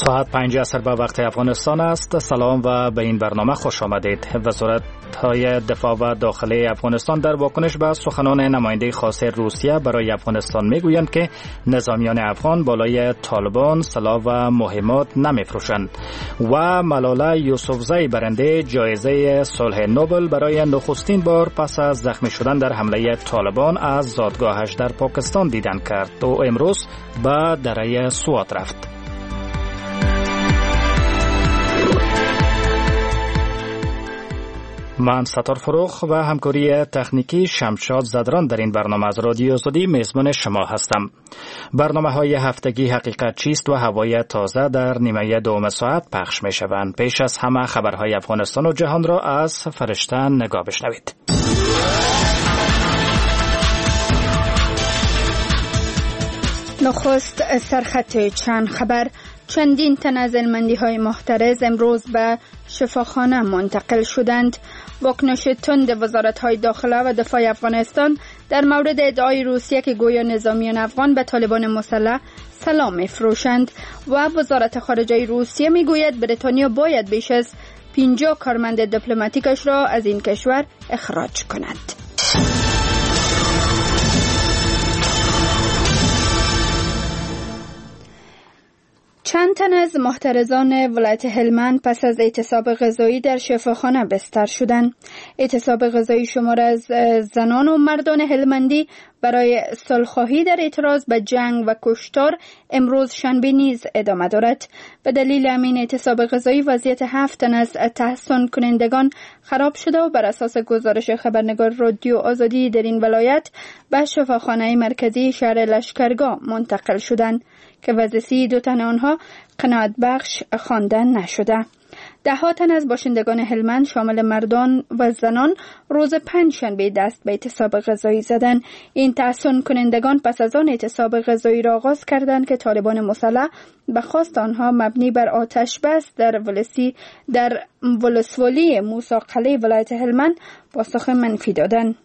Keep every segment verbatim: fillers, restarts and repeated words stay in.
ساعت پنج عصر به وقت افغانستان است. سلام و به این برنامه خوش آمدید. وزارت‌های دفاع و داخلی افغانستان در واکنش به سخنان نماینده خاص روسیه برای افغانستان میگویند که نظامیان افغان بالای طالبان سلاح و مهمات نمیفروشند. و ملاله یوسفزی برنده جایزه صلح نوبل برای نخستین بار پس از زخمی شدن در حمله طالبان از زادگاهش در پاکستان دیدن کرد و امروز به دره سوات رفت. من ستار فروخ و همکاری تکنیکی شمشاد زدران در این برنامه از رادیو آزادی میزبان شما هستم. برنامه های هفتگی حقیقت چیست و هوای تازه در نیمه دوم ساعت پخش می شوند. پیش از همه خبرهای افغانستان و جهان را از فرشته نگاه بشنوید. نخست سرخط چند خبر. چندین تن از هلمندی‌های محترز امروز به شفاخانه منتقل شدند. واکنش تند وزارت‌های داخله و دفاع افغانستان در مورد ادعای روسیه که گویا نظامیان افغان به طالبان مسلح سلاح می‌فروشند و وزارت خارجه روسیه می‌گوید بریتانیا باید بیش از پنجاه کارمند دیپلماتیکش را از این کشور اخراج کند. چند تن از محترزان ولایت هلمند پس از اعتصاب غذایی در شفاخانه بستر شدند. اعتصاب غذایی شمار از زنان و مردان هلمندی برای صلح‌خواهی در اعتراض به جنگ و کشتار امروز شنبه نیز ادامه دارد. به دلیل همین اعتصاب غذایی وضعیت هفت تن از تحصن کنندگان خراب شده و بر اساس گزارش خبرنگار رادیو آزادی در این ولایت به شفاخانه مرکزی شهر لشکرگاه منتقل شدند که وضعیت دو تن آنها قناعت بخش خوانده نشده. ده ها تن از باشندگان هلمند شامل مردان و زنان روز پنج شنبه دست به اعتصاب غذایی زدند. این تحصن کنندگان پس از آن اعتصاب غذایی را آغاز کردند که طالبان مسلح به خواست آنها مبنی بر آتش بس در ولسی در ولسوالی موسی قلعه ولایت هلمند پاسخ منفی دادند.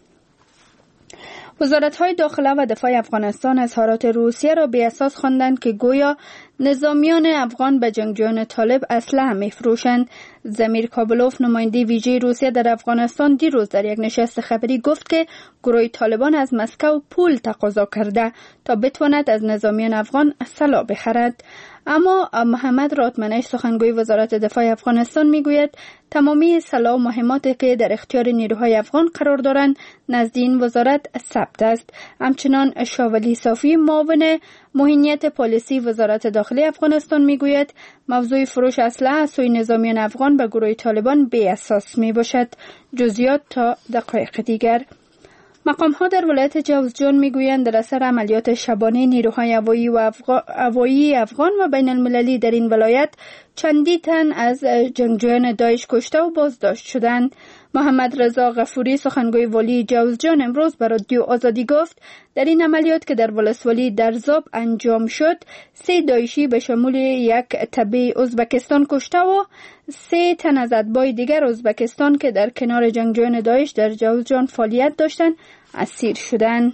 وزارت‌های داخله و دفاع افغانستان اظهارات روسیه را بی اساس خواندند که گویا نظامیان افغان به جنگجویان طالب اسلحه می‌فروشند. زمیر کابلوف نماینده ویژه روسیه در افغانستان دیروز در یک نشست خبری گفت که گروه طالبان از مسکو پول تقاضا کرده تا بتواند از نظامیان افغان سلاح بخرد. اما محمد راتمنش سخنگوی وزارت دفاع افغانستان میگوید تمامی سلاح و مهماتی که در اختیار نیروهای افغان قرار دارند نزد این وزارت ثبت است. همچنان شاولی صافی معاون محیط پالیسی وزارت داخلی افغانستان میگوید موضوع فروش اسلحه از سوی نظامیان افغان به گروه طالبان بی اساس می باشد. جزئیات تا دقایق دیگر. مقام ها در ولایت جوزجان میگویند در اثر عملیات شبانه نیروهای هوایی و افغان, افغان و بین المللی در این ولایت چندی تن از جنگجویان داعش کشته و بازداشت شدند. محمد رضا غفوری سخنگوی والی جوزجان امروز به رادیو آزادی گفت در این عملیات که در ولسوالی درزاب انجام شد سه داعشی به شمول یک تبع ازبکستان کشته و سه تن از اتباع دیگر ازبکستان که در کنار جنگجویان داعش در جوزجان فعالیت داشتند اسیر شدند.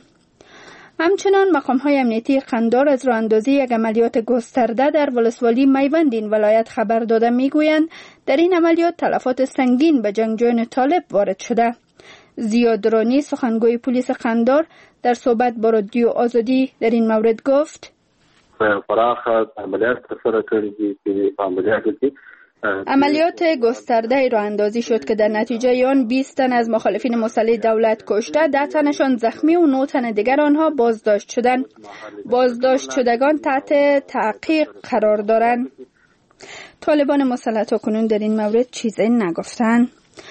همچنان مقام‌های امنیتی قندار از راه‌اندازی یک عملیات گسترده در ولسوالی میوند این ولایت خبر داده میگویند در این عملیات تلفات سنگین به جنگجویان طالب وارد شده. زیادرانی سخنگوی پلیس قندار در صحبت با رادیو آزادی در این مورد گفت فراخ عملیات تفسیر کردی که عملیاتی عملیات گسترده راه اندازی شد که در نتیجه آن بیست تن از مخالفین مسلح دولت کشته، ده تنشان زخمی و نه تن دیگر آنها بازداشت شدند. بازداشت شدگان تحت تحقیق قرار دارند. طالبان مسلح تاکنون در این مورد چیزی نگفتند.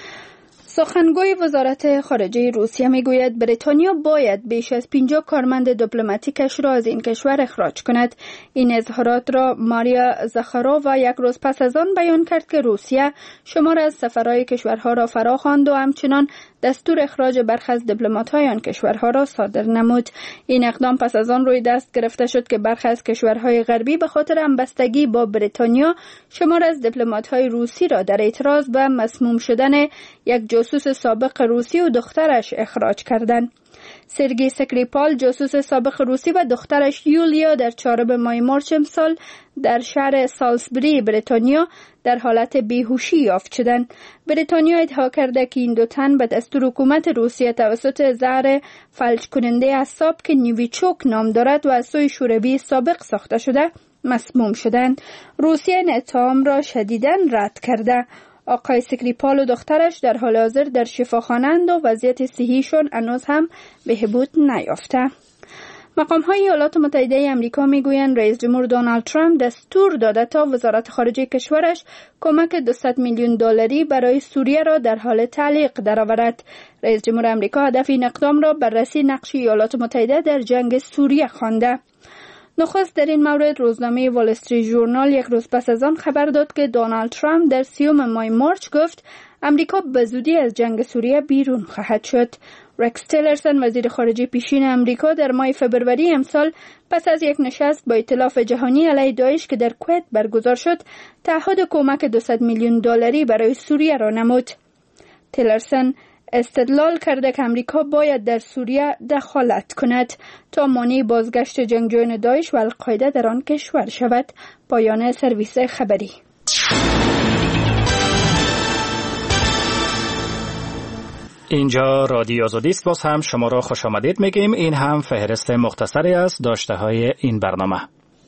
سخنگوی وزارت خارجه روسیه میگوید بریتانیا باید بیش از پنجاه کارمند دیپلماتیکش را از این کشور اخراج کند. این اظهارات را ماریا زاخارووا یک روز پس از آن بیان کرد که روسیه شمار از سفرهای کشورها را فرا خواند و همچنان دستور اخراج برخی از دیپلمات‌های آن کشورها را صادر نمود. این اقدام پس از آن روی دست گرفته شد که برخی از کشورهای غربی به خاطر همبستگی با بریتانیا شمار از دیپلمات‌های روسی را در اعتراض به مسموم شدن یک جاسوس سابق روسی و دخترش اخراج کردند. سرگئی سکریپال جاسوس سابق روسی و دخترش یولیا در چهارم ماه مارچ امسال در شهر سالزبری بریتانیا در حالت بیهوشی یافت شدند. بریتانیا ادعا کرده که این دو تن به دستور حکومت روسیه توسط زهر فلج کننده اعصاب که نویچوک نام دارد و از سوی شوروی سابق ساخته شده مسموم شدند. روسیه این اتهام را شدیداً رد کرده. آقای سکریپال و دخترش در حال حاضر در شفاخانه اند و وضعیت صحیشون هنوز هم بهبود نیافته. مقام‌های ایالات متحده آمریکا میگویند رئیس جمهور دونالد ترامپ دستور داده تا وزارت خارجه کشورش کمک دویست میلیون دلاری برای سوریه را در حال تعلیق درآورد. رئیس جمهور آمریکا هدف این اقدام را بررسی نقش ایالات متحده در جنگ سوریه خوانده. نخست در این مورد روزنامه وال استریت ژورنال یک روز پس از آن خبر داد که دونالد ترامپ در سیوم ماه مارچ گفت امریکا به زودی از جنگ سوریه بیرون خواهد شد. رکس تیلرسن وزیر خارجه پیشین امریکا در ماه فبروری امسال پس از یک نشست با ائتلاف جهانی علیه داعش که در کویت برگزار شد تعهد کمک دویست میلیون دلاری برای سوریه را نمود. تیلرسن استدلال کرده که امریکا باید در سوریه دخالت کند تا مانع بازگشت جنگجویان داعش و القاعده در آن کشور شود. پایان سرویس خبری. اینجا رادیو آزادی است. باز هم شما را خوش آمدید میگیم. این هم فهرست مختصری از داشته های این برنامه.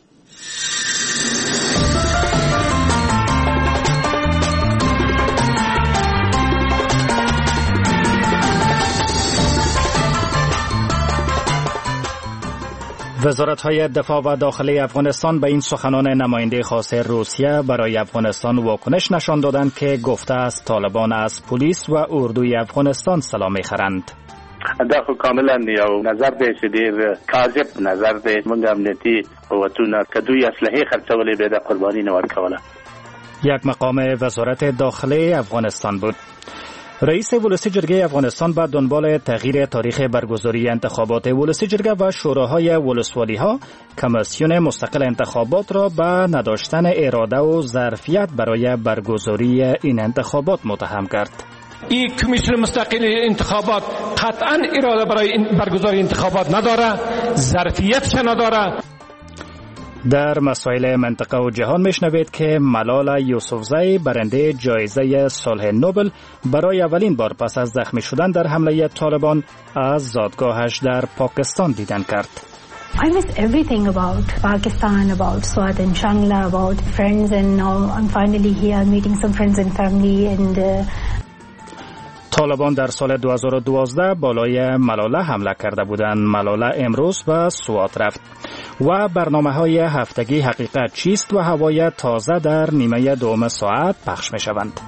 وزارت‌های دفاع و داخلی افغانستان به این سخنان نماینده خاص روسیه برای افغانستان واکنش نشان دادند که گفته است طالبان از پلیس و اردوی افغانستان سلاح می‌خرند. دا خو کاملا یو نظر دی چې ډیر کاذب نظر دی. موږ امنیتي قوتونه که دوی اسلحه خرڅولې به د قرباني نه ورکوله. یک مقام وزارت داخلی افغانستان بود. رئیس ولسی جرگه افغانستان به دنبال تغییر تاریخ برگزاری انتخابات ولسی جرگه و شوراهای ولسوالی ها کمیسیون مستقل انتخابات را به نداشتن اراده و ظرفیت برای برگزاری این انتخابات متهم کرد. این کمیسیون مستقل انتخابات قطعا اراده برای برگزاری انتخابات نداره، ظرفیتش نداره. در مسائل منطقه و جهان میشنوید که ملالا یوسفزئی برنده جایزه صلح نوبل برای اولین بار پس از زخمی شدن در حمله طالبان از زادگاهش در پاکستان دیدن کرد. I miss everything about Pakistan, about Swat and Shangla, about friends, and now I'm finally here meeting some friends and family and uh... طالبان در سال دو هزار و دوازده بالای ملاله حمله کرده بودند. ملاله امروز به سوات رفت. و برنامه‌های هفتگی حقیقت چیست و هوای تازه در نیمه دوم ساعت پخش می‌شوند.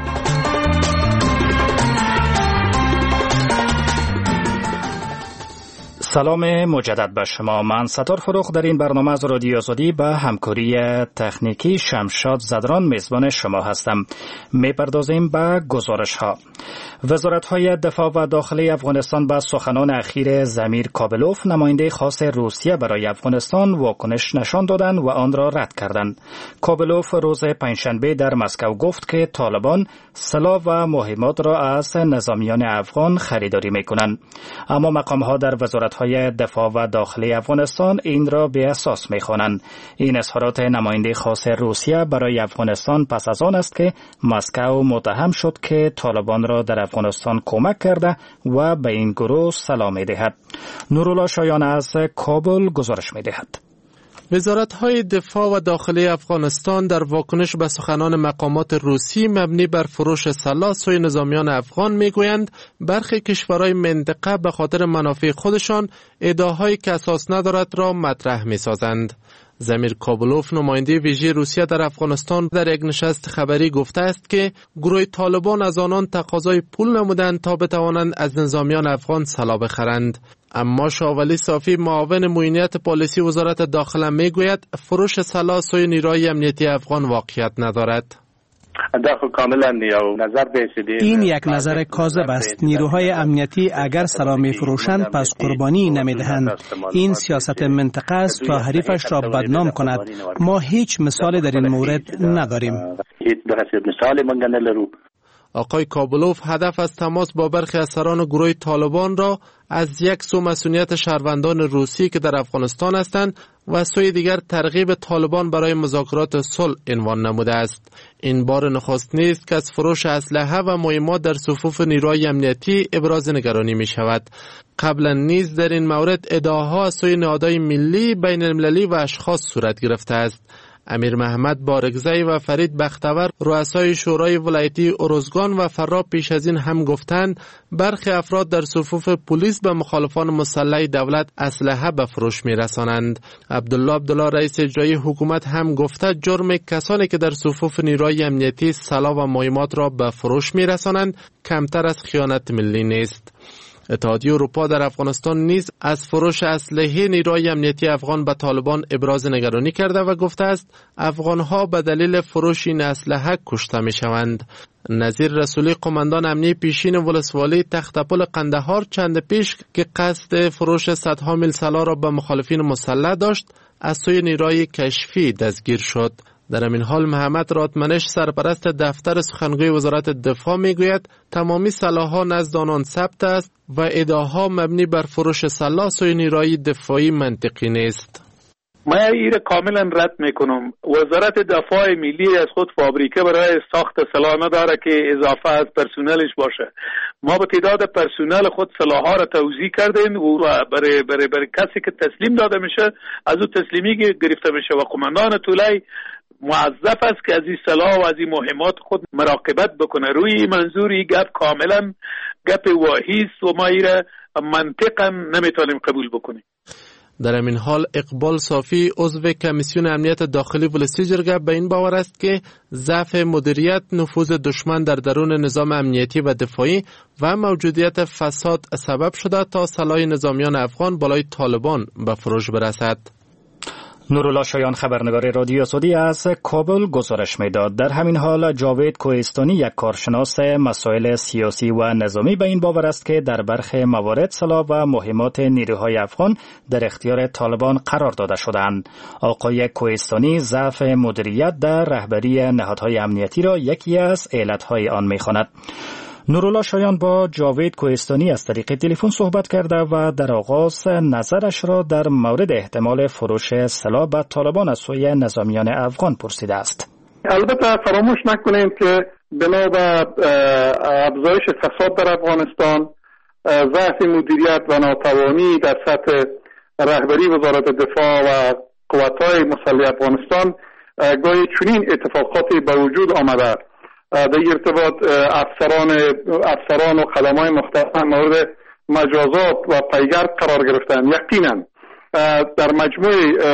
سلام مجدد به شما. من ستار فروخ در این برنامه از رادیو آزادی به همکاری تکنیکی شمشاد زدران میزبان شما هستم. میپردازیم به گزارش ها. وزارت های دفاع و داخلی افغانستان به سخنان اخیر زمیر کابلوف نماینده خاص روسیه برای افغانستان واکنش نشان دادند و آن را رد کردند. کابلوف روز پنجشنبه در مسکو گفت که طالبان سلاح و مهمات را از نظامیان افغان خریداری میکنند. اما مقام ها در وزارت های دفاع و داخلی افغانستان این را به اساس می‌خوانند. این اظهارات نماینده خاص روسیه برای افغانستان پس از آن است که مسکو متهم شد که طالبان را در افغانستان کمک کرده و به این گروه سلاح می‌دهد. نورالله شایان از کابل گزارش می‌دهد. وزارت‌های دفاع و داخلی افغانستان در واکنش به سخنان مقامات روسی مبنی بر فروش سلاح سوی نظامیان افغان میگویند برخی کشورهای منطقه به خاطر منافع خودشان ادعاهایی که اساس ندارد را مطرح می‌سازند. زمیر کابلوف نماینده ویژه روسیه در افغانستان در یک نشست خبری گفته است که گروه طالبان از آنان تقاضای پول نمودند تا بتوانند از نظامیان افغان سلاح بخرند. اما شاولی صافی معاون معینیت پالیسی وزارت داخله میگوید فروش سلاح سوی نیروهای امنیتی افغان واقعیت ندارد. این یک نظر کاذب است. نیروهای امنیتی اگر سلاح می‌فروشند پس قربانی نمی‌دهند. این سیاست منطقه است تا حریفش را بدنام کند. ما هیچ مثال در این مورد نداریم. آقای کابلوف هدف از تماس با برخی از سران گروه طالبان را از یک سو مسئولیت شهروندان روسی که در افغانستان هستند و سوی دیگر ترغیب طالبان برای مذاکرات صلح عنوان نموده است. این بار نخست نیست که از فروش اسلحه و مهمات در صفوف نیروهای امنیتی ابراز نگرانی می شود. قبلا نیز در این مورد ادعاها از سوی نهادهای ملی، بین المللی و اشخاص صورت گرفته است. امیر محمد بارگزی و فرید بختور رؤسای شورای ولایتی ارزگان و فرا پیش از این هم گفتند برخی افراد در صفوف پلیس به مخالفان مسلح دولت اسلحه به فروش می‌رسانند. عبدالله عبدالله رئیس اجرایی حکومت هم گفته جرم کسانی که در صفوف نیروهای امنیتی سلاح و مهمات را به فروش می‌رسانند کمتر از خیانت ملی نیست. اتحادیه اروپا در افغانستان نیز از فروش اسلحه نیروهای امنیتی افغان به طالبان ابراز نگرانی کرده و گفته است افغانها به دلیل فروش این اسلحه کشته می شوند. نظیر رسولی قماندان امنی پیشین ولسوالی تختپل قندهار چند پیش که قصد فروش صدها میل سلاح را به مخالفین مسلح داشت از سوی نیروهای کشفی دستگیر شد. در این حال محمد راتمنش سرپرست دفتر سخنگوی وزارت دفاع میگوید تمامی سلاح‌ها نزد آنان ثبت است و ادعاها مبنی بر فروش سلاح سوی نیروهای دفاعی منطقی نیست. ما این کاملا رد میکنم. وزارت دفاع ملی از خود فابریکه برای ساخت سلاح نداره که اضافه از پرسنلش باشه. ما به تعداد پرسنل خود سلاح‌ها را توزیع کردیم و برای برای برای کسی که تسلیم داده میشه از او تسلیمی گرفته میشه و قماندان طولای موظف است که از این سلاح و از این مهمات خود مراقبت بکنه. روی این منظور این گپ کاملا گپ واهی است و ما ایره منطقا نمیتونیم قبول بکنیم. در این حال اقبال صافی عضو کمیسیون امنیت داخلی ولسی جرگه به این باور است که ضعف مدیریت، نفوذ دشمن در درون نظام امنیتی و دفاعی و موجودیت فساد سبب شده تا سلاح نظامیان افغان بالای طالبان به فروش برسد. نورالله شایان خبرنگار رادیو سعودی از کابل گزارش میداد. در همین حال جاوید کوهستانی یک کارشناس مسائل سیاسی و نظامی به این باور است که در برخی موارد سلاح و مهمات نیروهای افغان در اختیار طالبان قرار داده شدند. آقای کوهستانی ضعف مدیریت در رهبری نهادهای امنیتی را یکی از علتهای آن می‌خواند. نورالله شایان با جاوید کوهستانی از طریق تلفن صحبت کرده و در آغاز نظرش را در مورد احتمال فروش سلاح به طالبان از سوی نظامیان افغان پرسیده است. البته فراموش نکنیم که بنا به افزایش فساد در افغانستان، ضعف مدیریت و ناتوانی در سطح رهبری وزارت دفاع و قوت‌های مسلح افغانستان گاهی چنین اتفاقاتی به وجود آمده در ارتباط افسران افسران و خدمای مختلف مورد مجازات و پیگرد قرار گرفتن. یقینا در مجموع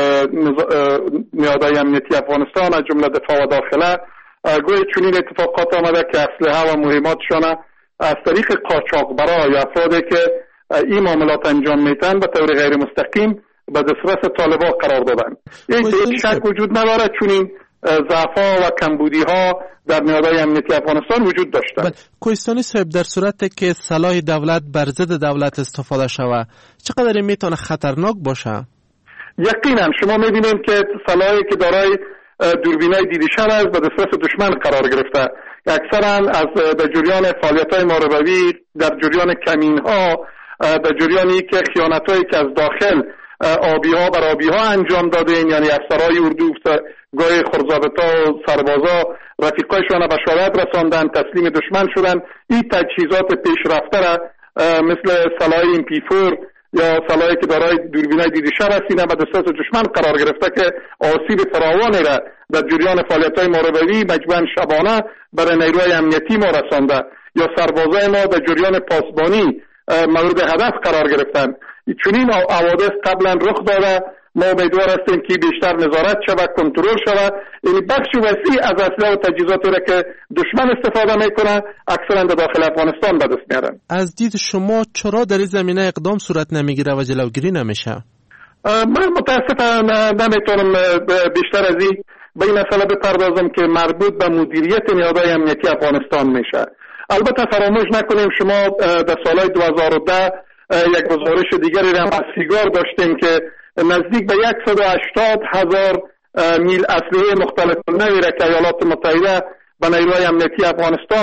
نهادهای امنیتی افغانستان از جمله دفاع و داخله گویا چنین اتفاقات آمده که اسلحه و مهماتشان از طریق قاچاقبرا یا افرادی که این معاملات انجام میتن به طور غیر مستقیم به دسترس طالبان قرار دادن. یک شک وجود نداره چنین ضعف‌ها و کمبودی‌ها در نهادهای امنیتی افغانستان وجود داشتند. کوهستانی صاحب، در صورتی که سلاح دولت بر ضد دولت استفاده شود چقدر میتونه خطرناک باشه؟ یقینا شما می‌بینید که سلاحی که دارای دوربینای دیدیشن است به دسترس دشمن قرار گرفته. اکثرا از در جریان فعالیت‌های ماربوی، در جریان کمین‌ها، در جریانی که خیانت‌هایی که از داخل آبی‌ها بر آبی‌ها انجام دادن، یعنی افسرهای اردو گاهی خرزابطا و سربازا رفیقایشان به شهادت رساندن، تسلیم دشمن شدن. این تجهیزات پیشرفته را مثل سلاح ام پی چهار یا سلاحی که دارای دوربینای دیدیشن رسیدن به دسترس دشمن قرار گرفته که آسیب فراوانی را در جریان فعالیت‌های ماربوی مجموعاً شبانه برای نیروهای امنیتی ما رسانده، یا سربازای ما در جریان پاسبانی مورد هدف قرار گرفتن. چنین حوادث قبلا رخ داده. ما امیدوار هستیم که بیشتر نظارت شود، کنترل شود. یعنی بخش وسیع از اسلحه و تجهیزاتی را که دشمن استفاده میکنه اکثرا در داخل افغانستان به دست میارن. از دید شما چرا در این زمینه اقدام صورت نمیگیره و جلوگیری نمیشه؟ من متاسفم نمیتونم بیشتر از این به این مسئله بپردازم که مربوط به مدیریت نهادهای امنیتی افغانستان میشه. البته فراموش نکنیم شما در سالهای دو هزار و ده یک گزارش دیگری را از سیگار داشتیم که نزدیک به صد و هشتاد هزار میل اسلحه مختلف نوی را که ایالات متحده به نیروهای امنیتی افغانستان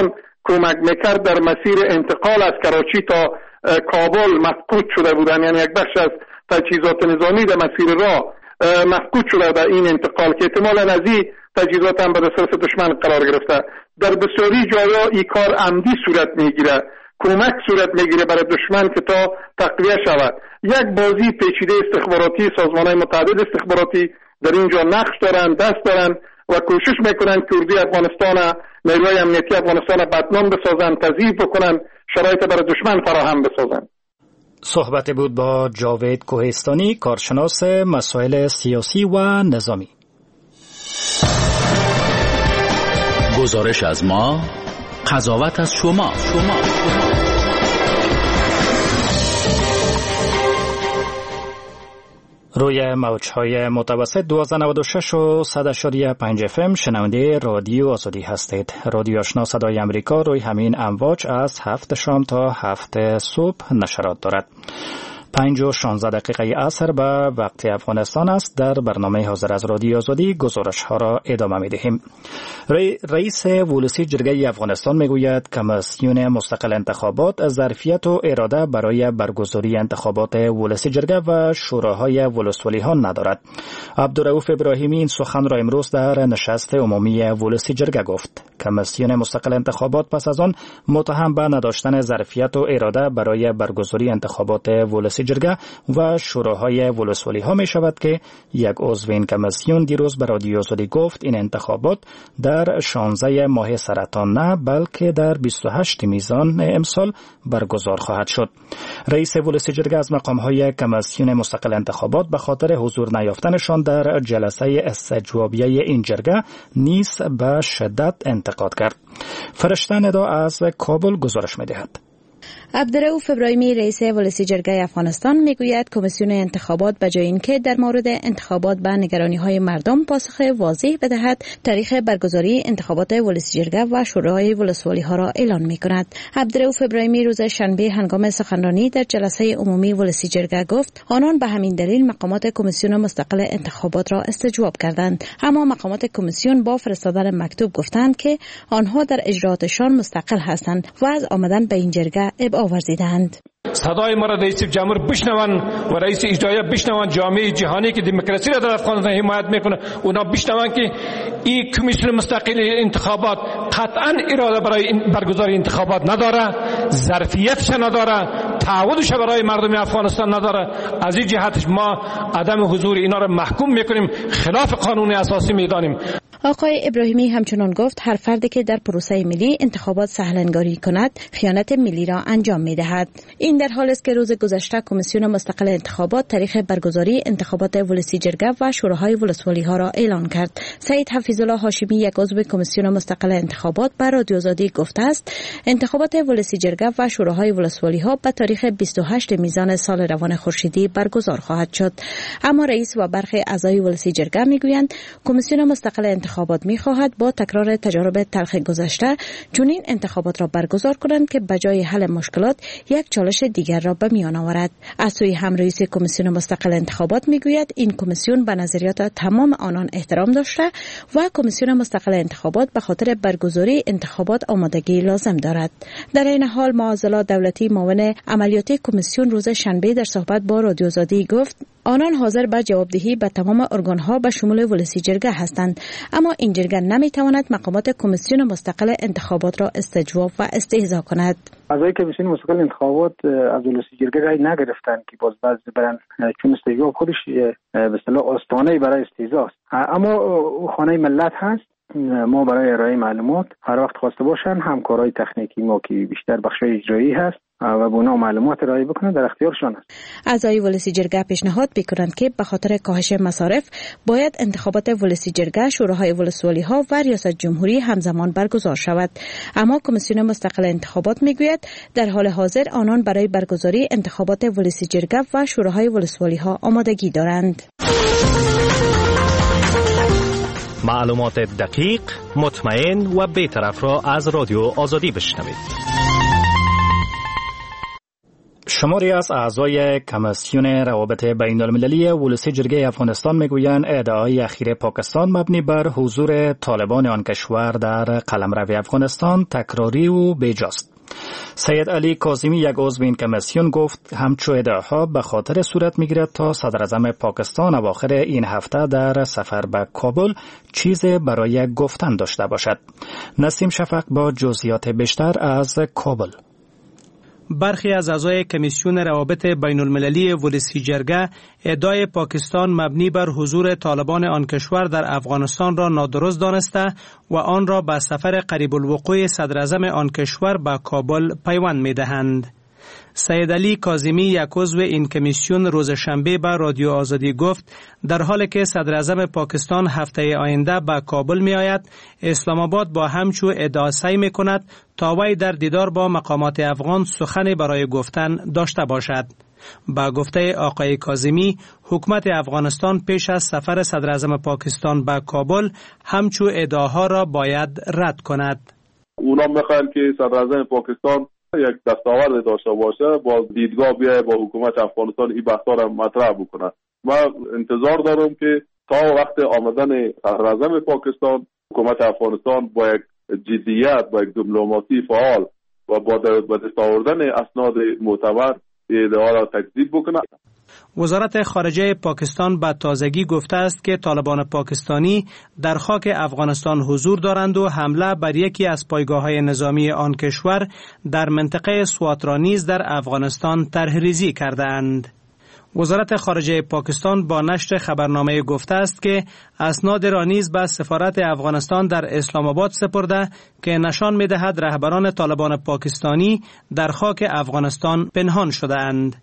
کمک میکرد در مسیر انتقال از کراچی تا کابل مفقود شده بودن، یعنی یک بخش از تجهیزات نظامی در مسیر راه مفقود شده در این انتقال که احتمالاً از این تجهیزات هم به دسترس دشمن قرار گرفته. در بسیاری جایا این کار عمدی صورت میگیره، کمک صورت میگیره برای دشمن که تا تقویه شود. یک بازی پیچیده استخباراتی، سازمان‌های متعدد استخباراتی در اینجا نقش دارن، دست دارن و کوشش میکنن که اردوی افغانستان، نیروهای امنیتی افغانستان بدنام بسازن، تضعیف بکنن، شرایط برای دشمن فراهم بسازن. صحبت بود با جاوید کوهستانی، کارشناس مسائل سیاسی و نظامی. گزارش از ما، قضاوت از شما. شما. روی موج‌های متوسط دویست و نود و شش و صد و پنج اف ام شنونده رادیو آزادی هستید. رادیو آشنا صدای امریکا روی همین امواج از هفت شام تا هفت صبح نشرات دارد. پنج و شانزده دقیقه عصر به وقت افغانستان است. در برنامه حاضر از رادیو آزادی گزارش ها را ادامه می دهیم. رئیس ولسی جرگه افغانستان می گوید کمیسیون مستقل انتخابات ظرفیت و اراده برای برگزاری انتخابات ولسی جرگه و شوراهای ولسوالی ها ندارد. عبدالرؤوف ابراهیمی این سخن را امروز در نشست عمومی ولسی جرگه گفت. کمیسیون مستقل انتخابات پس از آن متهم به نداشتن ظرفیت و اراده برای برگزاری انتخابات ولسی جرگه و شوراهای ولسوالی ها می شود که یک عضو این کمیسیون دیروز به رادیو آزادی گفت این انتخابات در شانزده ماه سرطان نه بلکه در بیست و هشت میزان امسال برگزار خواهد شد. رئیس ولسی جرگه از مقام های کمیسیون مستقل انتخابات به خاطر حضور نیافتنشان در جلسه استجوابیه این جرگه نیز به شدت انتقاد کرد. فرشته ندا از کابل گزارش می دهد. عبدالرؤوف ابراهیمی رئیس ولسی جرگه افغانستان میگوید کمیسیون انتخابات به جای اینکه در مورد انتخابات به نگرانی‌های مردم پاسخ واضح بدهد، تاریخ برگزاری انتخابات ولسی جرگه و شورای ولسوالی‌ها را اعلان می‌کند. عبدالرؤوف ابراهیمی روز شنبه هنگام سخنرانی در جلسه عمومی ولسی جرگه گفت آنان به همین دلیل مقامات کمیسیون مستقل انتخابات را استجواب کردند، اما مقامات کمیسیون با فرستادن مکتوب گفتند که آنها در اجراتشان مستقل هستند و از آمدن به این جرگه ابعاد ورزیدند. صدای ما را رئیس جمهور بشنون و رئیس اجرایی بشنون، جامعه جهانی که دموکراسی را در افغانستان حمایت میکنه اونا بشنون که این کمیسیون مستقل انتخابات قطعا اراده برای برگزاری انتخابات نداره، ظرفیتش نداره، تعهدش برای مردم افغانستان نداره. از این جهتش ما عدم حضور اینا را محکوم میکنیم، خلاف قانون اساسی میدانیم. آقای ابراهیمی همچنان گفت هر فردی که در پروسه ملی انتخابات سهلنگاری کند خیانت ملی را انجام می‌دهد. این در حالی است که روز گذشته کمیسیون مستقل انتخابات تاریخ برگزاری انتخابات ولسی جرگه و شوراهای ولسوالی‌ها را اعلان کرد. سید حفیظالله هاشمی یک عضو کمیسیون مستقل انتخابات به رادیو آزادی گفته است انتخابات ولسی جرگه و شوراهای ولسوالی‌ها به تاریخ بیست و هشت میزان سال روان خورشیدی برگزار خواهد شد. اما رئیس و برخی اعضای ولسی جرگه میگویند کمیسیون مستقل انتخابات می‌خواهد با تکرار تجارب تلخ گذشته چنین انتخابات را برگزار کنند که بجای حل مشکلات یک چالش دیگر را به میان آورد. از سوی هم رئیس کمیسیون مستقل انتخابات میگوید این کمیسیون به نظریات تمام آنان احترام داشته و کمیسیون مستقل انتخابات به خاطر برگزاری انتخابات آمادگی لازم دارد. در این حال معاذالله دولتی معاون عملیاتی کمیسیون روز شنبه در صحبت با رادیو آزادی گفت آنان حاضر به جوابدهی به تمام ارگان‌ها به شمول ولسی جرگه هستند، اما این جرگه نمیتواند مقامات کمیسیون مستقل انتخابات را استجواب و استهزا کند. اعضای کمیسیون مستقل انتخابات از ولسی جرگه رای نگرفتند که باز باز برن چون استجواب خودش به اصطلاح آستانه برای استهزا است. اما خانه ملت هست، ما برای ارائه معلومات هر وقت خواسته باشن همکارای تکنیکی ما که بیشتر بخشای اجرایی هست و به اونا معلومات ارائه بکنن در اختیارشان است. اعضای ولسی جرگه پیشنهاد می‌کنند که به خاطر کاهش مصارف باید انتخابات ولسی جرگه، شوراهای ولسوالی‌ها و ریاست جمهوری همزمان برگزار شود. اما کمیسیون مستقل انتخابات میگوید در حال حاضر آنان برای برگزاری انتخابات ولسی جرگه و شوراهای ولسوالی‌ها آمادگی دارند. معلومات دقیق، مطمئن و بی‌طرف را از رادیو آزادی بشنوید. شماری از اعضای کمیسیون روابط بین المللی ولسی جرگه افغانستان میگویند ادعای اخیر پاکستان مبنی بر حضور طالبان آن کشور در قلمرو افغانستان تکراری و بیجاست. سید علی کاظمی یک عضو این کمیسیون گفت همچو ادعاها به خاطر صورت میگیرد تا صدراعظم پاکستان اواخر این هفته در سفر به کابل چیز برای گفتن داشته باشد. نسیم شفق با جزئیات بیشتر از کابل. برخی از اعضای کمیسیون روابط بین المللی ولسی جرگه ادعای پاکستان مبنی بر حضور طالبان آن کشور در افغانستان را نادرست دانسته و آن را به سفر قریب الوقوع صدراعظم آن کشور به کابل پیوند می دهند. سید علی کاظمی یک عضو این کمیسیون روز شنبه به رادیو آزادی گفت در حالی که صدراعظم پاکستان هفته آینده به کابل می آید، اسلام آباد با همچو ادعا سعی می کند تا وی در دیدار با مقامات افغان سخن برای گفتن داشته باشد. با گفته آقای کاظمی، حکومت افغانستان پیش از سفر صدراعظم پاکستان به کابل همچو ادعاها را باید رد کند. اونا میخوان که صدراعظم پاکستان یک دستاورد داشته باشه، با دیدگاه بیایه با حکومت افغانستان این بحثا را مطرح بکنه. ما انتظار دارم که تا وقت آمدن صدراعظم پاکستان حکومت افغانستان با یک جدیت، با یک دیپلماسی فعال و با دست آوردن اسناد معتبر ادعا را تکذیب بکنه. وزارت خارجه پاکستان به تازگی گفته است که طالبان پاکستانی در خاک افغانستان حضور دارند و حمله بر یکی از پایگاه‌های نظامی آن کشور در منطقه سوات را نیز در افغانستان طرح‌ریزی کرده‌اند. وزارت خارجه پاکستان با نشر خبرنامه گفته است که اسناد را نیز به سفارت افغانستان در اسلام آباد سپرده که نشان می‌دهد رهبران طالبان پاکستانی در خاک افغانستان پنهان شده‌اند.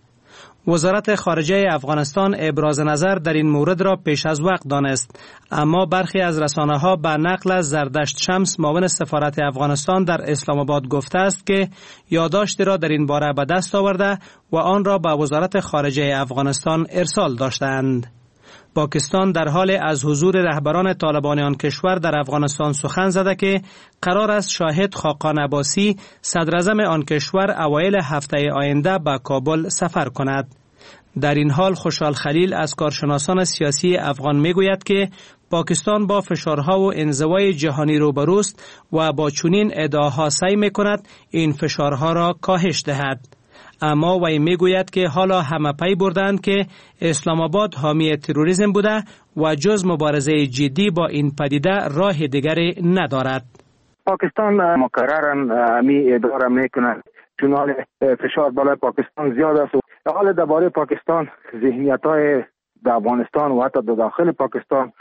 وزارت خارجه افغانستان ابراز نظر در این مورد را پیش از وقت دانست، اما برخی از رسانه‌ها به نقل از زردشت شمس معاون سفارت افغانستان در اسلام آباد گفته است که یادداشتی را در این باره به دست آورده و آن را به وزارت خارجه افغانستان ارسال داشتند. پاکستان در حال از حضور رهبران طالبان آن کشور در افغانستان سخن زده که قرار است شاهد خاقان عباسی صدراعظم آن کشور اوایل هفته آینده به کابل سفر کند. در این حال خوشحال خلیل از کارشناسان سیاسی افغان میگوید که پاکستان با فشارها و انزوای جهانی روبروست و با چنین ادعاها سعی میکند این فشارها را کاهش دهد. اما وی میگوید که حالا همه پی بردند که اسلام آباد حامی تروریسم بوده و جز مبارزه جدی با این پدیده راه دیگری ندارد. پاکستان مکررن امی ادعا را میکند چون حال فشار بالای پاکستان زیاد است و حال درباره پاکستان ذهنیت‌های در افغانستان و حتی در داخل پاکستان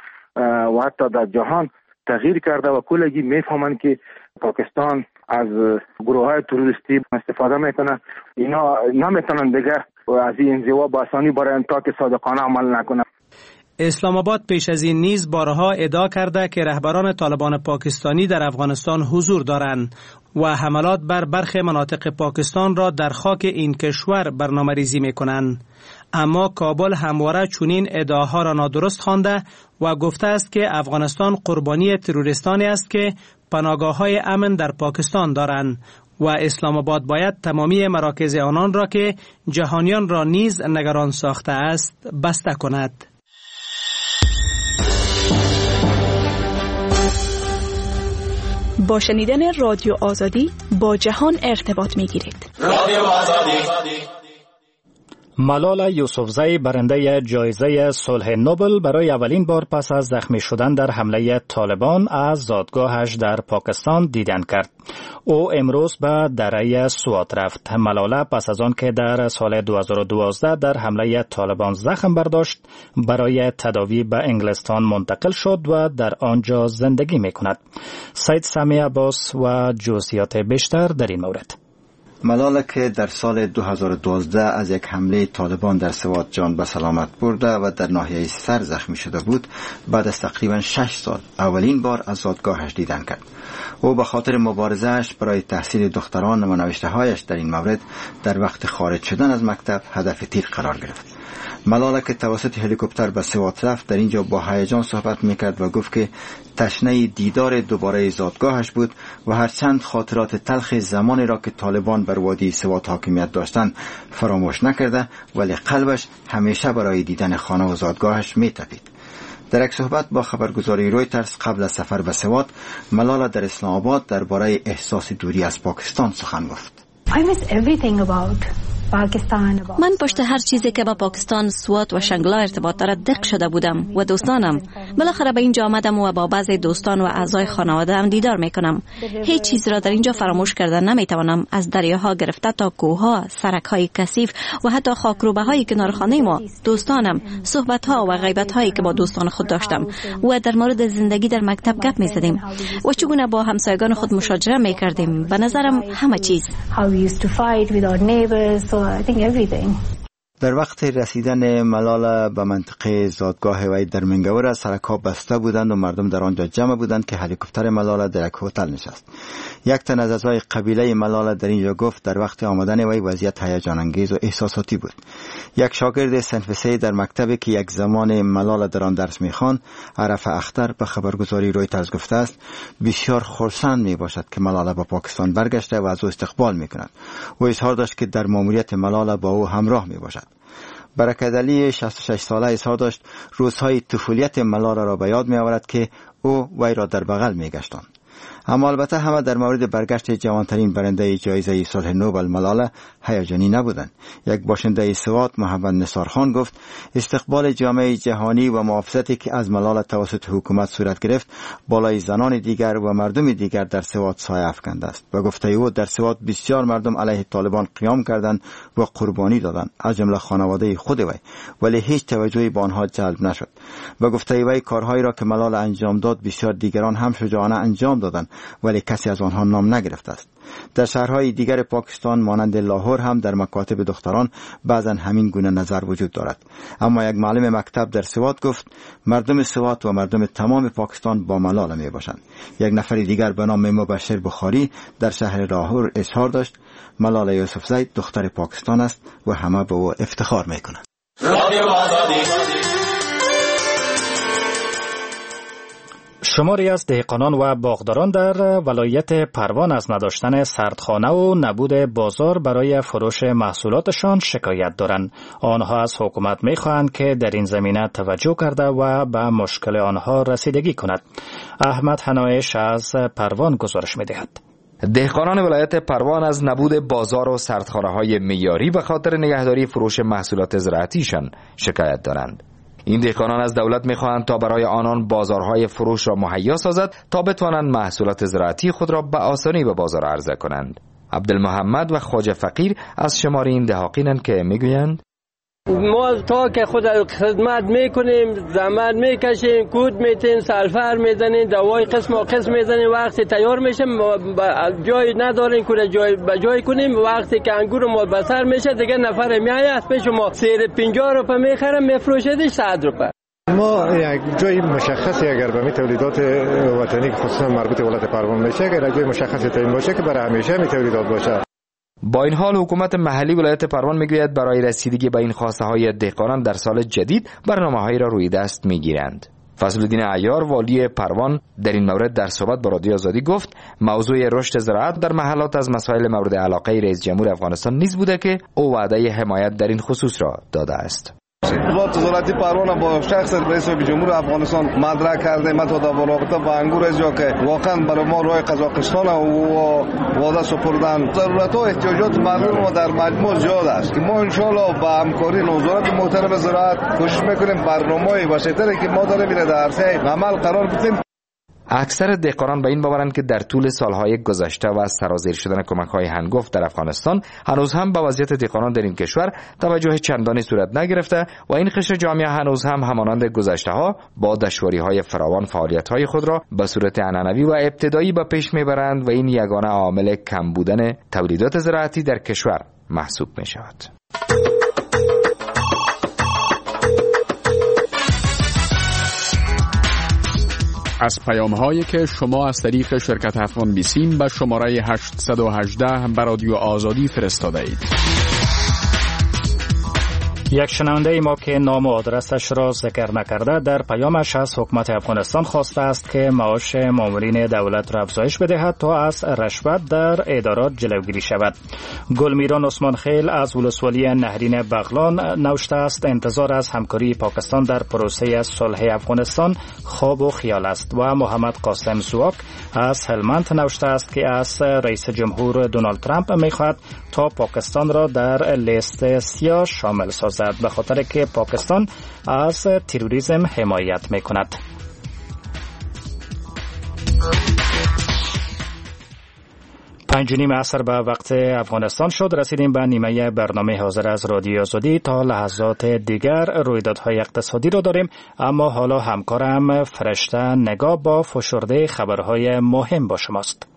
و حتی در جهان تغییر کرده و کلگی میفهمند که پاکستان از گروه های تروریستی استفاده میکنه. اینا نمیتونن دیگه از این انزوا با آسانی برای تا که صادقانه عمل نکنه. اسلام آباد پیش از این نیز بارها ادعا کرده که رهبران طالبان پاکستانی در افغانستان حضور دارند و حملات بر برخی مناطق پاکستان را در خاک این کشور برنامه‌ریزی میکنند. اما کابل همواره چنین ادعاها را نادرست خوانده و گفته است که افغانستان قربانی تروریستانی است که پناهگاه‌های امن در پاکستان دارند و اسلام آباد باید تمامی مراکز آنان را که جهانیان را نیز نگران ساخته است بسته کند. با شنیدن رادیو آزادی با جهان ارتباط می‌گیرید. رادیو آزادی. ملالا یوسفزئی برنده جایزه صلح نوبل برای اولین بار پس از زخمی شدن در حمله طالبان از زادگاهش در پاکستان دیدن کرد. او امروز به دره سوات رفت. ملالا پس از آن که در سال دو هزار و دوازده در حمله طالبان زخم برداشت برای تداوی به انگلستان منتقل شد و در آنجا زندگی می کند. سید سامی عباس و جزئیات بیشتر در این مورد. ملالا که در سال دو هزار و دوازده از یک حمله طالبان در سوات جان به سلامت برده و در ناحیه سر زخمی شده بود، بعد از تقریبا شش سال اولین بار از زادگاهش دیدن کرد. او به خاطر مبارزه‌اش برای تحصیل دختران و نوشته‌هایش در این مورد در وقت خارج شدن از مکتب هدف تیر قرار گرفت. ملاله که توسط هلیکوپتر به سوات رفت در اینجا با هیجان صحبت میکرد و گفت که تشنه دیدار دوباره زادگاهش بود و هرچند خاطرات تلخ زمانی را که طالبان بر وادی سوات حاکمیت داشتند فراموش نکرده، ولی قلبش همیشه برای دیدن خانه و زادگاهش میتپید. در یک صحبت با خبرگزاری رویترز قبل از سفر به سوات، ملاله در اسلام آباد درباره احساس دوری از پاکستان سخن گفت. I miss everything about من پشت هر چیزی که با پاکستان، سوات و شنگلا ارتباط دارد دق شده بودم و دوستانم. بالاخره به اینجا آمدم و با بعضی دوستان و اعضای خانواده‌ام دیدار میکنم. هیچ چیز را در اینجا فراموش کرده نمیتوانم، از دریاها گرفته تا کوهها، سرک‌های کثیف و حتی خاکروبه‌های کنار خانه ما، دوستانم، صحبت‌ها و غیبت‌هایی که با دوستان خود داشتم و در مورد زندگی در مکتب گپ می‌زدیم و چگونه با همسایگان خود مشاجره می‌کردیم. به نظرم همه چیز. I think everything. در وقت رسیدن ملاله به منطقه زادگاه وی در منگور، سرک‌ها بسته بودند و مردم در آنجا جمع بودند که هلیکوپتر ملاله در یک هتل نشست. یک تن از اعضای قبیله ملاله در اینجا گفت در وقت آمدن وی وضعیت هیجان انگیز و احساساتی بود. یک شاگرد صنف سه در مکتبی که یک زمان ملاله در آن درس می‌خواند، عرف اختر، به خبرگزاری رویترز گفته است بسیار خرسند میباشد که ملاله به پاکستان برگشته و از او استقبال میکند. او اظهار داشت که در ماموریت ملاله با او همراه میباشد. برکت علی شصت و شش ساله اظهار داشت روزهای طفولیت ملاله را به یاد می‌آورد که او وی را در بغل می‌گشتاند. اما البته همه در مورد برگشت جوانترین برنده جایزه صلح نوبل ملاله هیجانی نبودند. یک باشنده سوات، محمد نثار خان، گفت استقبال جامعه جهانی و محافظتی که از ملاله توسط حکومت صورت گرفت بالای زنان دیگر و مردم دیگر در سوات سایه افکنده است. و گفته او در سوات بسیار مردم علیه طالبان قیام کردند و قربانی دادند، از جمله خانواده خود وی، ولی هیچ توجهی به آنها جلب نشد. و گفته وی کارهایی را که ملاله انجام داد بسیار دیگران هم شجاعانه انجام دادند، ولی کسی از آنها نام نگرفته است. در شهرهای دیگر پاکستان مانند لاهور هم در مکاتب دختران بعضا همین گونه نظر وجود دارد. اما یک معلم مکتب در سوات گفت مردم سوات و مردم تمام پاکستان با ملاله می باشند. یک نفر دیگر به نام مبشر بخاری در شهر لاهور اظهار داشت ملاله یوسفزی دختر پاکستان است و همه به او افتخار می کنند. شماری از دهقانان و باغداران در ولایت پروان از نداشتن سردخانه و نبود بازار برای فروش محصولاتشان شکایت دارند. آنها از حکومت می‌خواهند که در این زمینه توجه کرده و به مشکل آنها رسیدگی کند. احمد حنایش از پروان گزارش می‌دهد. دهقانان ولایت پروان از نبود بازار و سردخانه‌های معیاری به خاطر نگهداری فروش محصولات زراعتیشان شکایت دارند. این دهقانان از دولت می‌خواهند تا برای آنان بازارهای فروش را مهیا سازد تا بتوانند محصولات زراعتی خود را به آسانی به بازار عرضه کنند. عبدالمحمد و خواجه فقیر از شمار این دهقانند که میگویند ما تا که خود خدمت میکنیم، زحمت میکشیم، کود میتیم، سلفر میزنیم، دوای قسم و قسم میزنیم، وقتی تیار میشیم جای نداریم که جای به جای کنیم. وقتی که انگور ما بسر میشه دیگه نفر میآید به شما سیر پنجاه روپه میخرم میفروشدش صد روپه. ما یک جای مشخصی اگر به می تولیدات وطنی خصوصا مربوط ولایت پروان میشه اگر جای مشخصی تعیین باشه که برای همیشه می تولیدات باشه. با این حال حکومت محلی ولایت پروان میگوید برای رسیدگی به این خواسته های دهقانان در سال جدید برنامه‌هایی را روی دست میگیرند. فضلالدین عیار والی پروان در این مورد در صحبت با رادیو آزادی گفت موضوع رشد زراعت در محلات از مسائل مورد علاقه رئیس جمهور افغانستان نیز بوده که او وعده حمایت در این خصوص را داده است. وزارت زراعتی پروان با شخص رئیس جمهور افغانستان مدرک کرده من تا در رابطه با انگور از جا که واقعا برای ما روی قزاقستان و وعده سپردن ضرورت و احتیاجات مردم ما در مجموع زیاد است که ما ان شاء الله با همکاری وزارت محترم زراعت کوشش میکنیم برنامه‌ای وسیع‌تری که ما داریم در عرصه عمل قرار بدیم. اکثر دهقانان به این باورند که در طول سالهای گذشته و از سرازیر شدن کمک‌های هنگفت در افغانستان هنوز هم به وضعیت دهقانان در این کشور توجه چندانی صورت نگرفته و این قشر جامعه هنوز هم همانند گذشته‌ها با دشواری‌های فراوان فعالیت‌های خود را به صورت عنعنوی و ابتدایی به پیش میبرند و این یگانه عامل کم بودن تولیدات زراعتی در کشور محسوب می‌شود. از پیام هایی که شما از طریق شرکت افغان بیسیم به شماره هشت یک هشت به رادیو آزادی فرستاده اید. یک شنونده ما که نام و آدرسش را ذکر نکرده در پیامش از حکومت افغانستان خواسته است که معاش مامورین دولت را افزایش بدهد تا از رشوت در ادارات جلوگیری شود. گلمیران عثمان خیل از ولسوالی نهرین بغلان نوشته است انتظار از همکاری پاکستان در پروسه صلح افغانستان خواب و خیال است. و محمد قاسم سواک از هلمند نوشته است که از رئیس جمهور دونالد ترامپ می‌خواهد تا پاکستان را در لیست سیاه شامل سازد به خاطر که پاکستان از تروریسم حمایت می‌کند. پنج نیم عصر به وقت افغانستان شد. رسیدیم به نیمه برنامه حاضر از رادیو آزادی. تا لحظات دیگر رویدادهای اقتصادی را داریم، اما حالا همکارم فرشته نگاه با فشرده خبرهای مهم با شماست.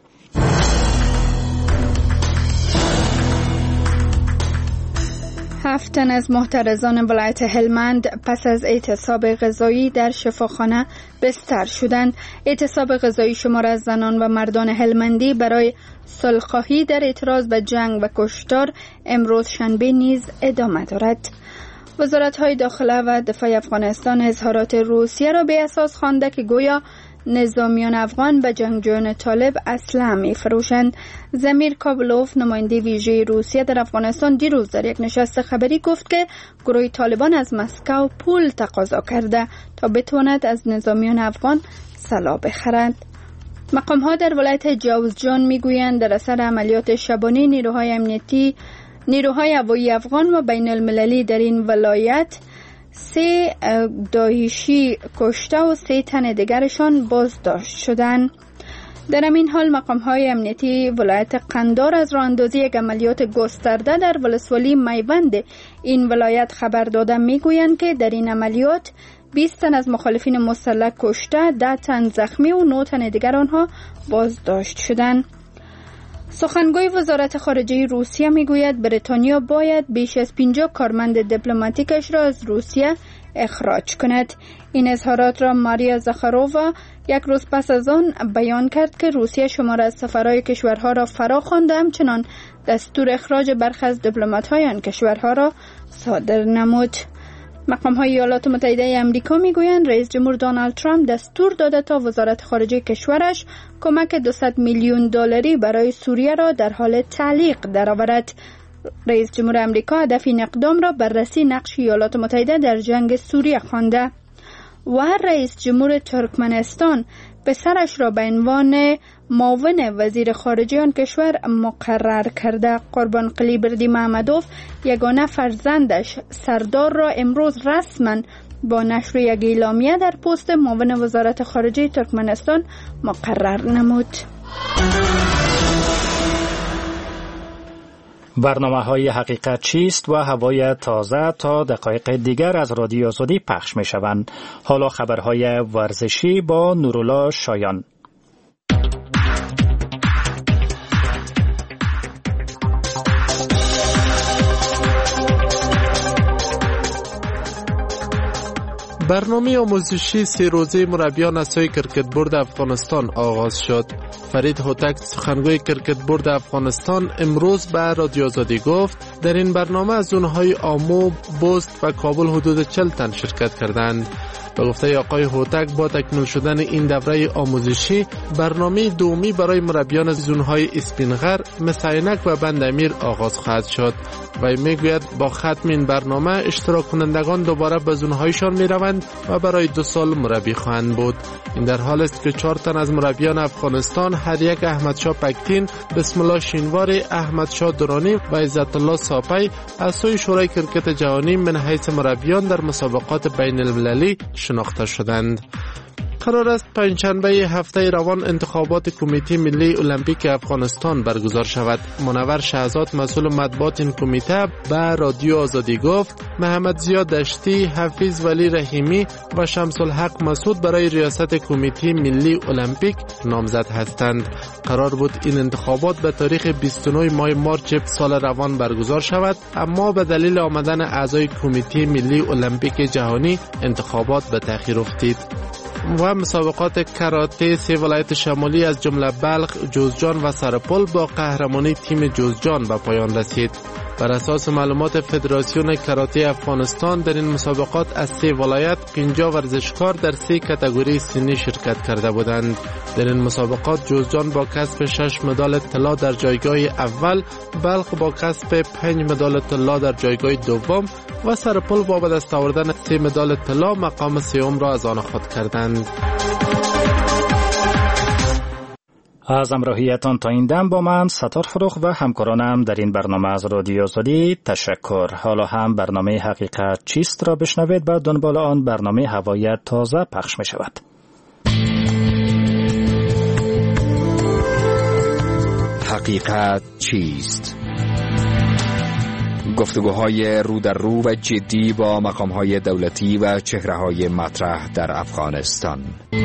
هفت تن از محترزان ولایت هلمند پس از اعتصاب غذایی در شفاخانه بستر شدند. اعتصاب غذایی شمار از زنان و مردان هلمندی برای صلح‌خواهی در اعتراض به جنگ و کشتار امروز شنبه نیز ادامه دارد. وزارت‌های داخله و دفاع افغانستان اظهارات روسیه را به اساس خوانده که گویا نظامیان افغان به جنگجویان طالب اسلحه می‌فروشند. زمیر کابلوف نماینده ویژه روسیه در افغانستان دیروز در یک نشست خبری گفت که گروه طالبان از مسکو پول تقاضا کرده تا بتواند از نظامیان افغان سلاح بخرد. مقام‌ها در ولایت جوزجان می‌گویند در اثر عملیات شبانه نیروهای امنیتی نیروهای هوایی افغان و بین المللی در این ولایت سه داعشی کشته و سه تن دیگرشان بازداشت شدند. در همین حال مقام‌های امنیتی ولایت قندار از راه اندازی یک عملیات گسترده در ولسوالی میوند این ولایت خبر داده میگویند که در این عملیات بیست تن از مخالفین مسلح کشته، ده تن زخمی و نه تن دیگر آنها بازداشت شدند. سخنگوی وزارت خارجه روسیه میگوید بریتانیا باید بیش از پنجاه کارمند دیپلماتیکش را از روسیه اخراج کند. این اظهارات را ماریا زاخارووا یک روز پس از آن بیان کرد که روسیه شمار از سفرهای کشورها را فرا خوانده، همچنان دستور اخراج برخی از دیپلمات‌های آن کشورها را صادر نمود. مقام‌های ایالات متحده آمریکا میگویند رئیس جمهور دونالد ترامپ دستور داده تا وزارت خارجه کشورش کمک دویست میلیون دلاری برای سوریه را در حال تعلیق درآورد. رئیس جمهور آمریکا هدف این اقدام را بررسی نقش ایالات متحده در جنگ سوریه خوانده. و رئیس جمهور ترکمنستان پسرش را به عنوان معاون وزیر خارجه آن کشور مقرر کرده. قربان قلیبردی محمدوف یگانه فرزندش سردار را امروز رسما با نشر یک اعلامیه در پست معاون وزارت خارجه ترکمنستان مقرر نمود. برنامه های حقیقت چیست و هوای تازه تا دقایق دیگر از رادیو آزادی پخش می شوند. حالا خبرهای ورزشی با نورالله شایان. برنامه آموزشی سه روزه مربیان اسای کرکت بورد افغانستان آغاز شد. فرید هوتک سخنگوی کرکت بورد افغانستان امروز به رادیو آزادی گفت در این برنامه از اونهای آمو، بست و کابل حدود چهل تن شرکت کردند. به گفته آقای هوتک با تکمیل شدن این دوره آموزشی برنامه دومی برای مربیان زونهای اسپینغر، مسعینک و بند امیر آغاز خواهد شد. و میگوید با ختم این برنامه اشتراک کنندگان دوباره به زونهایشان میروند و برای دو سال مربی خواهند بود. این در حال است که چهار تن از مربیان افغانستان، هر یک احمدشاه پکتین، بسم الله شینواری، احمدشاه درانی و عزت الله ساپی از سوی شورای کرکت جهانی من حیث مربیان در مسابقات بین المللی شناخته شدند. قرار است پنجشنبه هفته روان انتخابات کمیته ملی المپیک افغانستان برگزار شود. منور شهزاد مسئول مطبوعات این کمیته به رادیو آزادی گفت محمد زیاد دشتی، حفیظ ولی رحیمی و شمس الحق مسعود برای ریاست کمیته ملی المپیک نامزد هستند. قرار بود این انتخابات به تاریخ بیست و نه ماه مارچ سال روان برگزار شود، اما به دلیل آمدن اعضای کمیته ملی المپیک جهانی انتخابات به تأخیر افتید. و مسابقات کراته سه ولایت شمالی از جمله بلخ، جوزجان و سرپل با قهرمانی تیم جوزجان به پایان رسید. بر اساس معلومات فدراسیون کراته افغانستان در این مسابقات از سه ولایت پنجاه ورزشکار در سه کاتگوری سنی شرکت کرده بودند. در این مسابقات جوزجان با کسب شش مدال طلا در جایگاه اول، بلخ با کسب پنج مدال طلا در جایگاه دوم و سرپل با به دست آوردن سه مدال طلا مقام سوم را از آن خود کردند. از همراهیتان تا این دم با من ستار فروخ و همکارانم در این برنامه از رادیو آزادی تشکر. حالا هم برنامه حقیقت چیست را بشنوید و دنبال آن برنامه هوایت تازه پخش می شود. حقیقت چیست؟ گفتگوهای رو در رو و جدی با مقامهای دولتی و چهره‌های مطرح در افغانستان.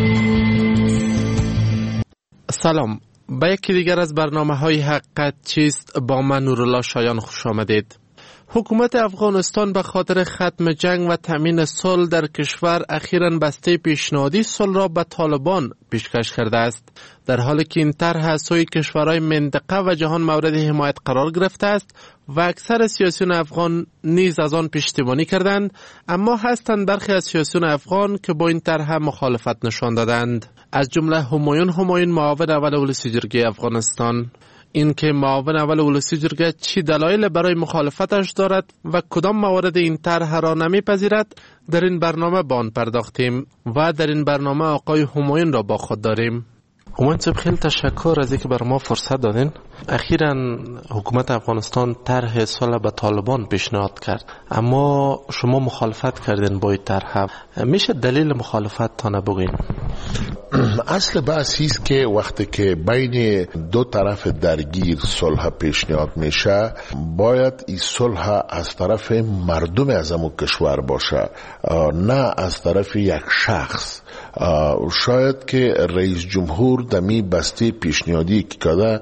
سلام، به یکی دیگر از برنامه‌های حقیقت چیست با من نورالله شایان خوش آمدید. حکومت افغانستان به خاطر ختم جنگ و تامین صلح در کشور اخیراً بسته پیشنهادی صلح را به طالبان پیشکش کرده است، در حالی که این طرح از سوی کشورهای منطقه و جهان مورد حمایت قرار گرفته است و اکثر سیاسیون افغان نیز از آن پشتیبانی کردند، اما هستند برخی از سیاسیون افغان که با این طرح مخالفت نشان دادند، از جمله همایون همایون معاون اول ولسی جرگه افغانستان. این که معاون اول ولسی جرگه چی دلایل برای مخالفتش دارد و کدام موارد این طرح را نمیپذیرد، در این برنامه به آن پرداختیم و در این برنامه آقای همایون را با خود داریم. همایون صاحب، خیلی تشکر از اینکه بر ما فرصت دادین. اخیراً حکومت افغانستان طرح صلح به طالبان پیشنهاد کرد، اما شما مخالفت کردین با این طرح. میشه دلیل مخالفت تا بگین؟ اصل بحث است که وقتی که بین دو طرف درگیر صلح پیشنهاد میشه، باید این صلح از طرف مردم از امو کشور باشه، نه از طرف یک شخص. شاید که رئیس جمهور دمی بسته پیشنهادی که کده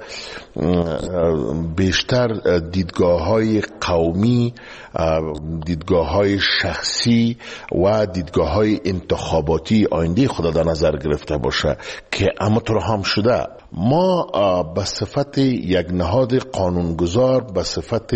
بیشتر دیدگاه های قومی، دیدگاه های شخصی و دیدگاه های انتخاباتی آینده خود در نظر گرفته باشه که اما طور هم شده. ما به صفت یک نهاد قانونگذار، به صفت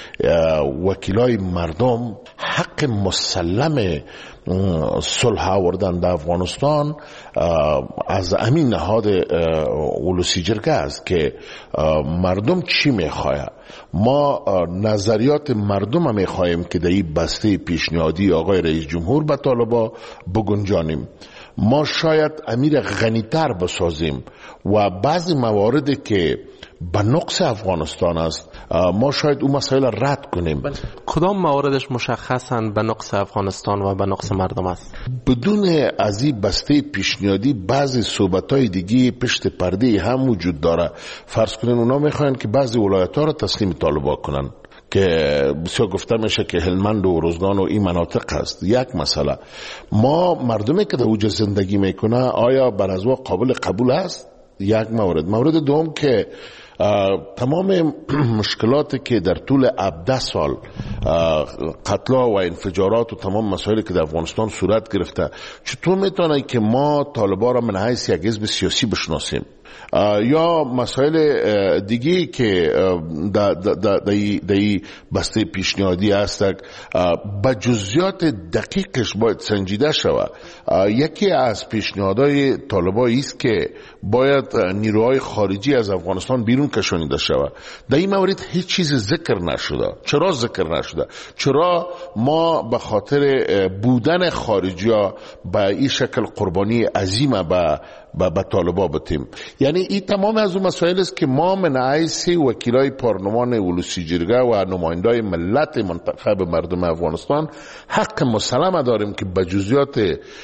وکیلای مردم، حق مسلم صلح آوردن در افغانستان از امین نهاد ولسی جرگه است که مردم چی میخواه. ما نظریات مردم هم میخواهیم که در این بسته پیشنهادی آقای رئیس جمهور به طالبا بگنجانیم. ما شاید امیر غنیتر بسازیم و بعضی مواردی که به نقص افغانستان است ما شاید اون مسائل رد کنیم. کدام مواردش مشخصاً به نقص افغانستان و به نقص مردم است؟ بدون از این بسته پیشنهادی بعضی صحبت‌های دیگه پشت پرده هم وجود داره. فرض کنین اونا میخواین که بعضی ولایت‌ها را تسلیم طالبان کنن که بسیار گفته میشه که هلمند و روزگان و این مناطق است. یک مسئله، ما مردمی که در اوجه زندگی میکنه آیا بر از قابل قبول است؟ یک مورد. مورد دوم که تمام مشکلاتی که در طول هفده سال قتلا و انفجارات و تمام مسائلی که در افغانستان صورت گرفته، چطور میتونه که ما طالبان را من حیث یک حزب سیاسی بشناسیم؟ یا مسائل دیگه که در بسته پیشنهادی هست به جزئیات دقیقش باید سنجیده شود. یکی از پیشنهادهای طالبان است که باید نیروهای خارجی از افغانستان بیرون کشانیده شود. در این مورد هیچ چیز ذکر نشده. چرا ذکر نشده؟ چرا ما به خاطر بودن خارجی ها به این شکل قربانی عظیمه به به طالبا بتیم؟ یعنی این تمام از اون مسائل است که ما من حیث وکیلای پارلمان ولسی جرگه و نمایندای ملت منتخب مردم افغانستان حق مسلم داریم که به جزئیات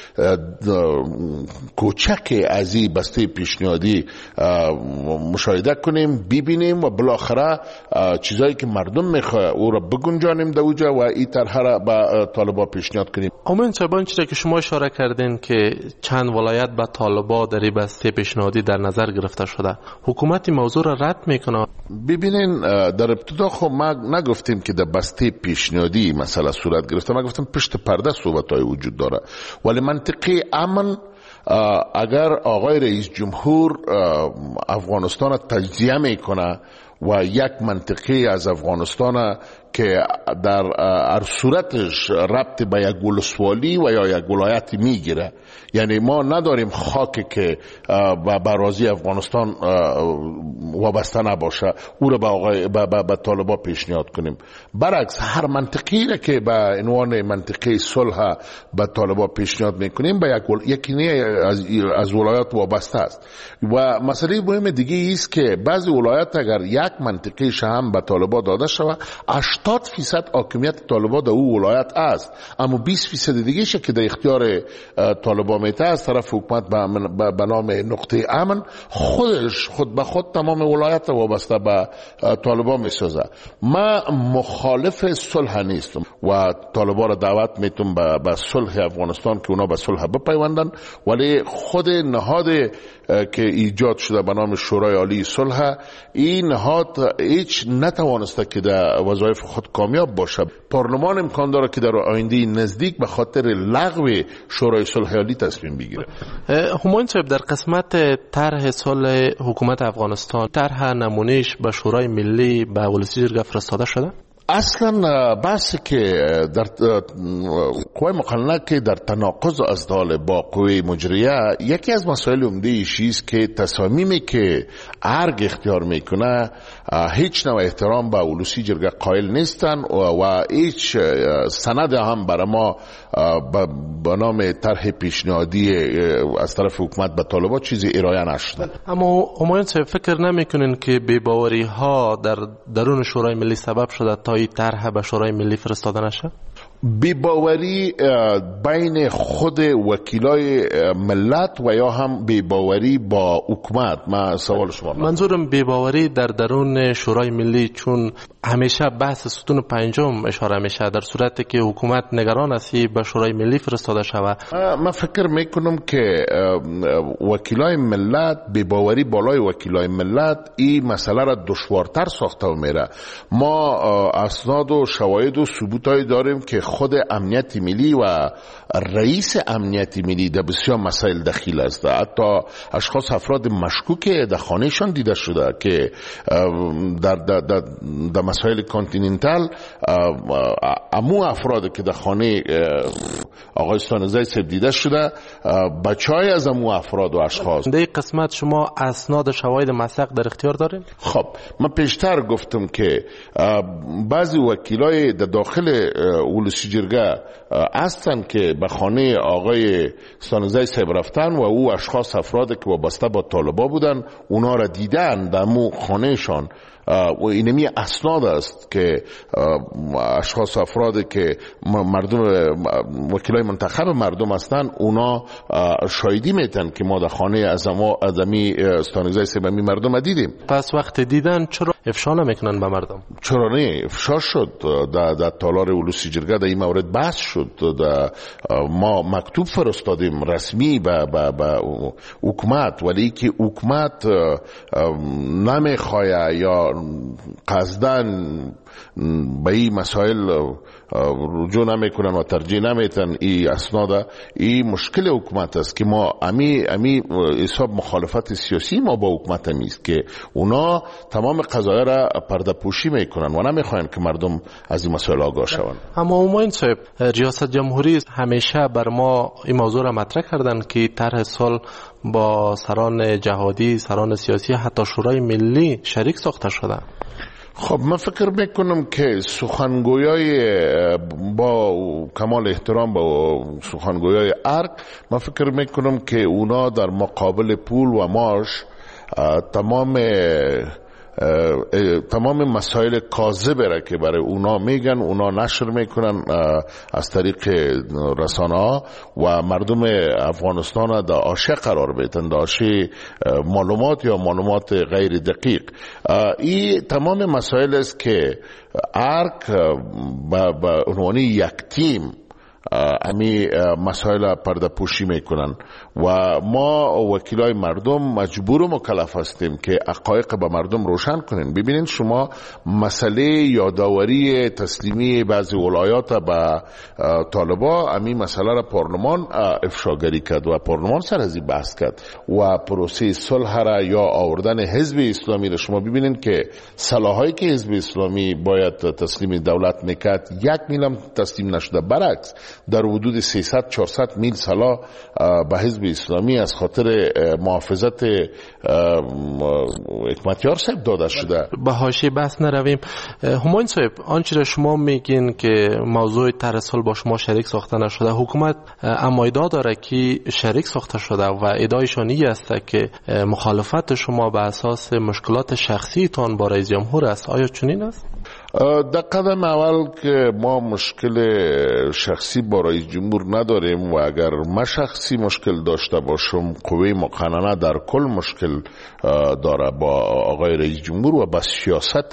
کوچک از این بسته پیشنهادی مشاهده کنیم، ببینیم و بالاخره چیزایی که مردم میخواه او را بگنجانیم در اوجا و این طرح را به طالبا پیشنهاد کنیم. امین صاحب، چیزی که شما اشاره کردین که چند ولایت به طالبا در این بسته پیشنهادی در نظر گرفته شده، حکومت موضوع را رد میکنه؟ ببینین، در ابتدا خب ما نگفتیم که در بسته پیشنهادی مسئله صورت گرفته، ما گفتیم پشت پرده صحبت‌های وجود داره. ولی منطقی امن اگر آقای رئیس جمهور افغانستان را تجزیه میکنه و یک منطقه از افغانستان که در هر صورتش ربط به یک ولسوالی و یا یک ولایتی میگیره. یعنی ما نداریم خاکی که به برازی افغانستان وابسته نباشه او رو به, آقای به, به, به طالبا پیشنهاد کنیم. برعکس هر منطقی را که به عنوان منطقه صلح به طالبا پیشنهاد میکنیم به یک یکی از, از ولایات وابسته است. و مسئله مهم دیگه است که بعضی ولایات اگر یک منطقه هم به طالبا داده شود هشتاد فیصد حاکمیت طالبا در او ولایت است، اما بیست فیصد دیگه شه که در اختیار طالبا میته از طرف حکومت به نام نقطه امن خودش خود به خود تمام ولایت وابسته به طالبا میسازه. من مخالف صلح نیستم و طالبا را دعوت میتونم به صلح افغانستان که اونا به صلح بپیوندن، ولی خود نهاد که ایجاد شده به نام شورای عالی صلح این نهاد هیچ نتوانسته که در وظایف خود کامیاب باشه. پارلمان امکان داره که در آینده نزدیک به خاطر لغو شورای صلح عالی تصمیم بگیره. همایون صاحب، در قسمت طرح صلح حکومت افغانستان طرح نمونهش به شورای ملی به ولسی جرگه فرستاده شده؟ اصلا بحثی که در قوه مقننه که در تناقض ازدال با قوه مجریه یکی از مسائل عمده ایشی است که تصامیمی که ارگ اختیار میکنه هیچ نوع احترام به ولسی جرگه قائل نیستن و, و هیچ سند هم برای ما به نام طرح پیشنهادی از طرف حکومت به طالبان چیزی ارائه نشده. اما همایون صاحب فکر نمیکنین که بی‌باوری ها در درون شورای ملی سبب شده تا این طرح به شورای ملی فرستاده نشه؟ بی‌باوری بین خود وکیلای ملت و یا هم بی‌باوری با حکومت؟ من سوال شما منظورم بی‌باوری در درون شورای ملی، چون همیشه بحث ستون پنجم اشاره میشه در صورتی که حکومت نگران است به شورای ملی فرستاده شود. من فکر میکنم که وکیلای ملت بی‌باوری بالای وکیلای ملت این مسئله را دشوارتر ساخته و میره. ما اسناد و شواهد و ثبوتایی داریم که خود امنیت ملی و رئیس امنیت ملی در بسیار مسائل دخیل است. حتی اشخاص افراد مشکوک در خانهشان دیده شده که در, در, در, در مسائل کانتیننتال امو افراد که در خانه آقای استانزی صاحب دیده شده بچهای از امو افراد و اشخاص. در این قسمت شما اسناد شواهد مسق در اختیار دارین؟ خب من پیشتر گفتم که بعضی وکیلای در داخل ولسی جرگه هستن که به خانه آقای استانزی صاحب رفتن و او اشخاص افراد که وابسته با طالبا بودن اونا را دیدن در امو خانهشان و اینمی اسناد است که اشخاص افرادی که مردم وکیلای منتخب مردم هستند اونا شاهدی میتن که ما در خانه ازمی استانزی سبمی مردم دیدیم. پس وقت دیدن چرا افشا نمیکنن به مردم؟ چرا نه؟ افشا شد در, در تالار ولسی جرگه در این مورد بحث شد. در ما مکتوب فرستادیم رسمی به حکومت، ولی که حکومت نمیخواه یا قصدن به این مسائل رجوع نمیکنن و ترجیح نمیتن این اسناد. این مشکل حکومت است که ما امی امی حساب مخالفت سیاسی ما با حکومت همیست که اونا تمام قضایا را پرده پوشی میکنن و نمیخواین که مردم از این مسائل آگاه شوند. اما همایون صاحب، ریاست جمهوری همیشه بر ما این موضوع را مطرح کردن که طرح صلح با سران جهادی، سران سیاسی، حتی شورای ملی شریک ساخته شده. خب من فکر میکنم که سخنگویای با کمال احترام با سخنگویای ارگ، من فکر میکنم که اونا در مقابل پول و معاش تمام تمام مسائل کاذب را که برای اونا میگن اونا نشر میکنن از طریق رسانه ها و مردم افغانستان در آشه قرار بیتن، در آشه معلومات یا معلومات غیر دقیق. این تمام مسائل است که ارگ به عنوان یک تیم امی مسائل پرده پوشی میکنن و ما وکیلای مردم مجبور و مکلف هستیم که حقایق به مردم روشن کنین. ببینید شما مسئله یادآوری تسلیمی بعضی ولایات به طالبا، امی مسئله را پارلمان افشاگری کرد و پارلمان سر از این بحث کرد و پروسه صلح را یا آوردن حزب اسلامی را شما ببینید که سلاحایی که حزب اسلامی باید تسلیم دولت میکرد یک میل هم تسلیم نشده، برعکس در حدود سیصد چهارصد میل سلاح به حزب اسلامی از خاطر محافظت حکمتیار صاحب داده شده. به حاشیه بحث نرویم. همایون صاحب، آنچه را شما میگین که موضوع طرح صلح با شما شریک ساخته نشده، حکومت اما ادعا داره که شریک ساخته شده و ادعایشان این است که مخالفت شما به اساس مشکلات شخصی تان با رئیس جمهور است. آیا چنین است؟ در قدم اول که ما مشکل شخصی با رئیس جمهور نداریم و اگر ما شخصی مشکل داشته باشم، قوه مقننه در کل مشکل داره با آقای رئیس جمهور و با سیاست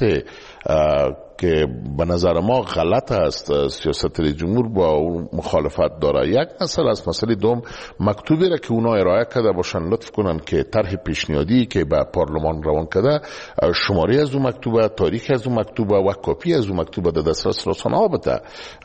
که به نظر ما غلط است. سیاست رئیس جمهور با اون مخالفت داره. یک مسئله از مسئله دوم مکتوبی را که اونا ارائه کرده باشن لطف کنن که طرح پیشنهادی که به پارلمان روان کرده شماره از اون مکتوبه، تاریخ از اون مکتوبه و کپی از اون مکتوبه در دسترس رسانه‌ها بده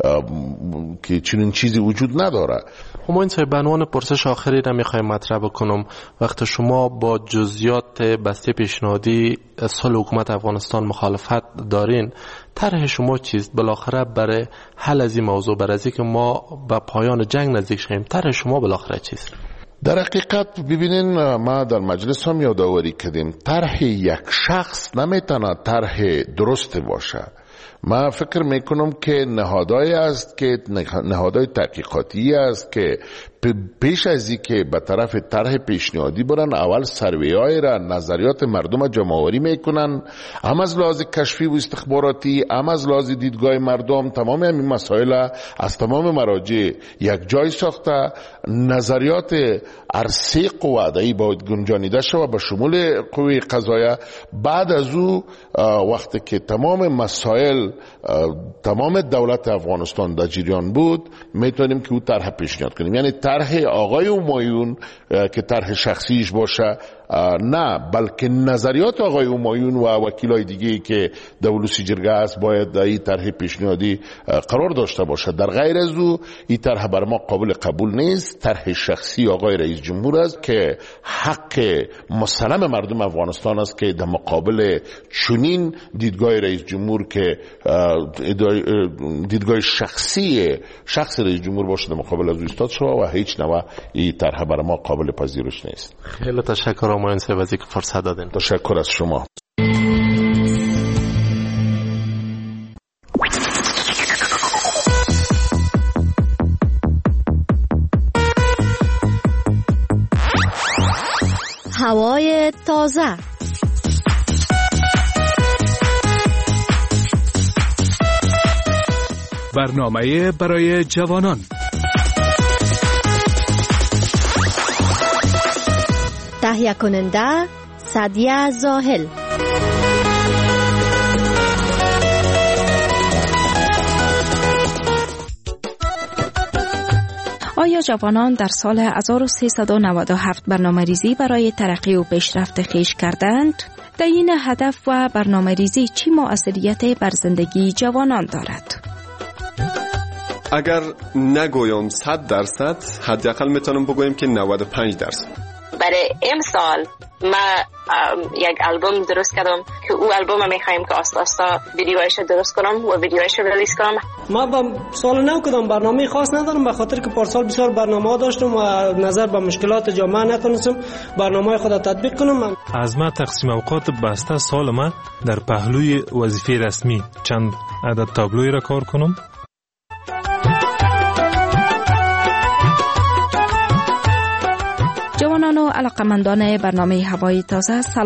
که چنین چیزی وجود نداره. همین صاحب، به عنوان پرسش آخری را میخوایم مطرح بکنم. وقتی شما با جزئیات بسته پیشنهادی صلح حکومت افغانستان مخالفت دارین، طرح شما چیست بالاخره برای حل از این موضوع، برای از اینکه ما به پایان جنگ نزدیک شویم؟ طرح شما بالاخره چیست؟ در حقیقت ببینین، ما در مجلس هم یادآوری کردیم طرح یک شخص نمیتونه طرح درست باشه. ما فکر میکنم که نهادهای است که نهادهای تحقیقاتی است که پیش از این که به طرف طرح پیشنهادی برن، اول سروی‌های را، نظریات مردم جمع آوری میکنن، هم از لحاظ کشفی و استخباراتی، هم از لحاظ دیدگاه مردم. تمام این مسائل از تمام مراجع یک جای ساخته، نظریات ارسی قواده‌ای باید گنجانیده شود به شمول قوه قضاییه. بعد از او وقتی که تمام مسائل تمام دولت افغانستان در جریان بود، میتونیم که او طرح پیشنهاد کنیم. یعنی طرح آقای همایون که طرح شخصیش باشه نه، بلکه نظریات آقای همایون و وکیلای دیگه که دولوسی جرگه است باید در این طرح پیشنهادی قرار داشته باشه. در غیر از او این طرح بر ما قابل قبول نیست. طرح شخصی آقای رئیس جمهور است که حق مسلم مردم افغانستان است که در مقابل چنین دیدگاه رئیس جمهور که دیدگاه شخصی شخص رئیس جمهور باشه در مقابل از او ایستاد شود و هیچ نوع این طرح بر ما قابل پذیرش نیست. خیلی تشکر همایون صاحب از اینکه فرصت دادین. تشکر از شما. هوای تازه. برنامه برای جوانان. تهیه کننده سعدیه زاهل. آیا جوانان در سال هزار و سیصد و نود و هفت برنامه ریزی برای ترقی و پیشرفت خویش کردند؟ در این هدف و برنامه ریزی چی مؤثریت بر زندگی جوانان دارد؟ اگر نگویم صد درصد، حداقل میتونم بگویم که نود و پنج درصد. برای امسال ما یک آلبوم درست کردم که او آلبوم میخوایم که آستا آستا ویدیوهایش درست کنم و ویدیوهایش رو ریلیز کنم. ما با سال نو کدام برنامه خاص ندارم، به خاطر که پارسال بسیار برنامه ها داشتم و نظر به مشکلات جامعه نتونستم برنامه خود تطبیق کنم. از ما تقسیم اوقات بسته سال ما در پهلوی وظیفه رسمی چند عدد تابلوی را کار کنم. جوانان و علاقمندان برنامه هوای تازه سلام.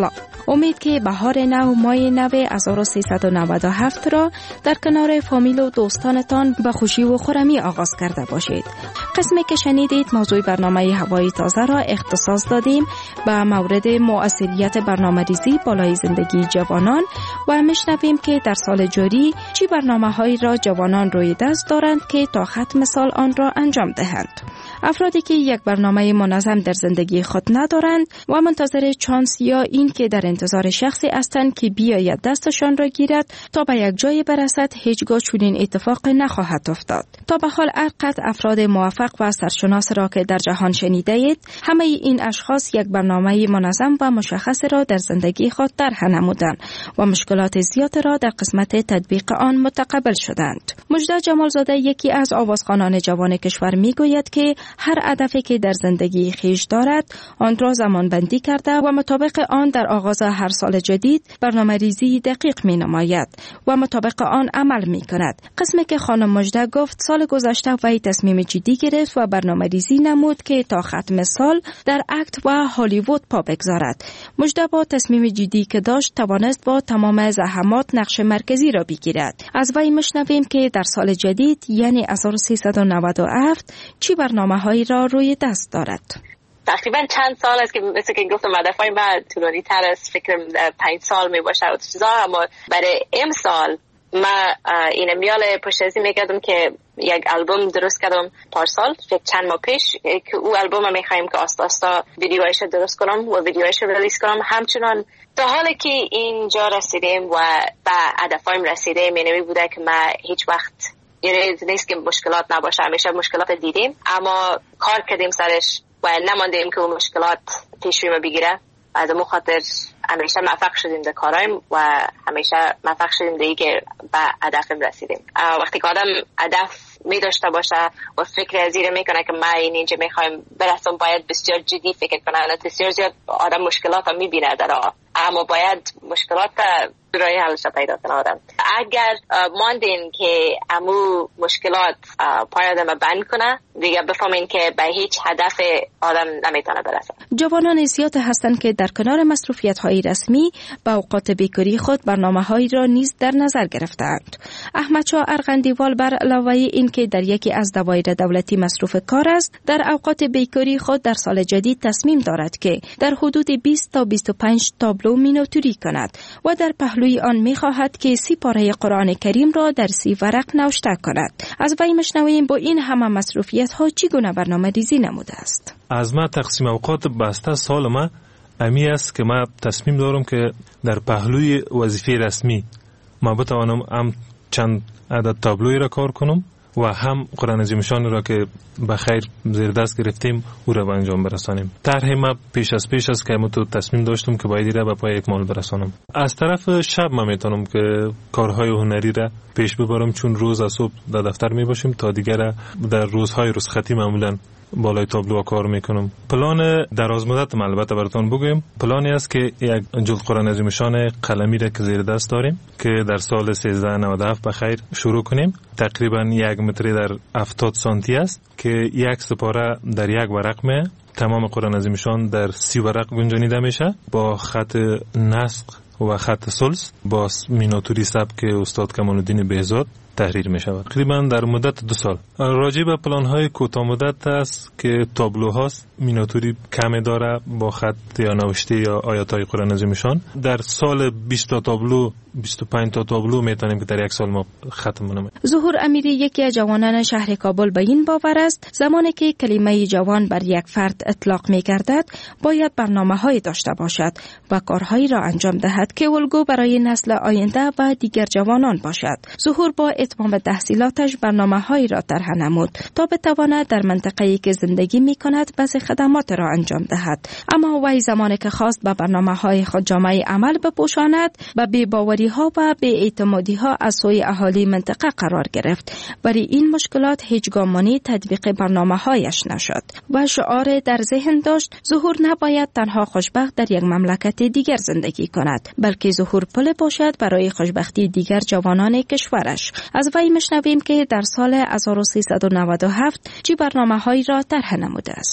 امید که بهار نو ماه نو هزار و سیصد و نود و هفت را در کنار فامیل و دوستانتان به خوشی و خرمی آغاز کرده باشید. قسمی که شنیدید موضوع برنامه هوای تازه را اختصاص دادیم به مورد مؤثریت برنامه‌ریزی بالای زندگی جوانان و میشنویم که در سال جاری چی برنامه‌هایی را جوانان روی دست دارند که تا ختم سال آن را انجام دهند. افرادی که یک برنامه منظم در زندگی خود ندارند و منتظر چانس یا این که در انتظار شخصی هستند که بیاید دستشان را گیرد تا به یک جای برسد، هیچگاه چنین اتفاق نخواهد افتاد. تا به حال هرقدر افراد موفق و سرشناس را که در جهان شنیده اید، همه این اشخاص یک برنامه منظم و مشخص را در زندگی خود طرح نمودند و مشکلات زیاد را در قسمت تطبیق آن متقبل شدند. مجده جمالزاده یکی از آوازخوانان جوان کشور میگوید که هر هدفی که در زندگی خیش دارد آن را زمان بندی کرده و مطابق آن در آغاز هر سال جدید برنامه ریزی دقیق می نماید و مطابق آن عمل می کند. قسمی که خانم مجده گفت سال گذشته وی تصمیم جدی گرفت و برنامه ریزی نمود که تا ختم سال در اکت و هالیوود پا بگذارد. مجده با تصمیم جدی که داشت توانست با تمام زحمات نقش مرکزی را بگیرد. از وی مشنویم که در سال جدید یعنی هزار و سیصد و نود و هفت چی برنامه هایی را روی دست دارد. تقریبا چند سال است که مثل که گفتم هدفهای من طولانی تر از فکرم پنج سال می باشه و چیزا، اما برای امسال من این میال پشت ازی میکردم که یک البوم درست کردم پارسال فکر چند ماه پیش که او البوم میخوایم که آستا آستا ویدیوهایش درست کنم و ویدیوهایش ریلیز کنم. همچنان تا حالی که اینجا رسیدیم و به هدفهایم رسیدیم، اینمی بوده که من هیچ وقت یعنی نیست که مشکلات نباشه، همیشه مشکلات دیدیم اما کار کردیم سرش و نماندیم که اون مشکلات پیش رو بگیره. از اون خاطر همیشه موفق شدیم در کارایم و همیشه موفق شدیم دیگه که به هدفم رسیدیم. وقتی که آدم هدف می داشته باشه و فکر از این میکنه که من اینجا میخوایم برسم، باید بسیار جدی فکر کنه. بسیار زیاد آدم مشکلات رو میبینه در آه، اما باید مشکلات برای حلش پیدا کنه آدم. اگر ماندین که امو مشکلات پای آدم بند کنه، دیگه بفهمین که به هیچ هدف آدم نمیتونه برسه. جوانان زیاد هستند که در کنار مصروفیت های رسمی با اوقات بیکاری خود برنامه هایی را نیز در نظر گرفتند. احمد شاه ارغندیوال بر علاوه این که در یکی از دوایر دولتی مصروف کار است، در اوقات بیکاری خود در سال جدید تصمیم دارد که در حدود بیست تا بیست و پنج تابلو میناتوری کند و در پهلوی آن می‌خواهد که سی پاره قرآن کریم را در سی ورق نوشته کند. از وی مشنویم با این همه مصروفیت ها چگونه برنامه ریزی نموده است. از ما تقسیم اوقات بسته سال ما امی است که ما تصمیم دارم که در پهلوی وظیفه رسمی ما بتوانم هم چند عدد تابلوی را کار کنم و هم قرآن عظیمشان را که به خیر زیر دست گرفتیم او را به انجام برسانیم. طرح ما پیش از پیش است که ما تو تصمیم داشتم که باید را به پای اکمال برسانم. از طرف شب ما میتونم که کارهای هنری را پیش ببرم، چون روز از صبح در دفتر می باشیم تا دیگر در روزهای رخصتی معمولا بالای تابلو کار میکنم. پلان دراز مدت البته براتون بگویم، پلانی است که یک جلد قرآن عظیمشان قلمی را که زیر دست داریم که در سال سیزده نود و هفت بخیر شروع کنیم. تقریبا یک متری در هفتاد سانتی است که یک سپاره در یک ورق می، تمام قرآن عظیمشان در سی ورق گنجانیده میشه با خط نسق و خط سلس با میناتوری سبک استاد کمال الدین بهزاد تحریر می شود. تقریبا در مدت دو سال. راجع به پلان های کوتاه مدت است که تابلو هاست، میناتوری کم داره با خط یا نوشته یا آیات های قرآن عظیمشان. در سال بیست تا تابلو بیست و پنج تا تابلو میتونیم که در یک سال ما ختم کنیم. ظهور امیری یکی از جوانان شهر کابل به این باور است زمانی که کلمه جوان بر یک فرد اطلاق می گردد باید برنامه های داشته باشد و کارهایی را انجام دهد که الگو برای نسل آینده و دیگر جوانان باشد. ظهور با اتمام تحصیلاتش برنامه‌هایی را طرح نمود تا بتواند در منطقه‌ای که زندگی می‌کند بعضی خدمات را انجام دهد. اما وی زمانی که خواست به برنامه‌های خود جامعه عمل بپوشاند و بی‌باوری‌ها و بی‌اعتمادی‌ها از سوی اهالی منطقه قرار گرفت. برای این مشکلات هیچگاه مانع تطبیق برنامه‌هایش نشد و شعار در ذهن داشت ظهور نباید تنها خوشبخت در یک مملکت دیگر زندگی کند، بلکه ظهور پل باشد برای خوشبختی دیگر جوانان کشورش. از وی مشنویم که در سال هزار و سیصد و نود و هفت چه برنامه‌هایی را طرح نموده است.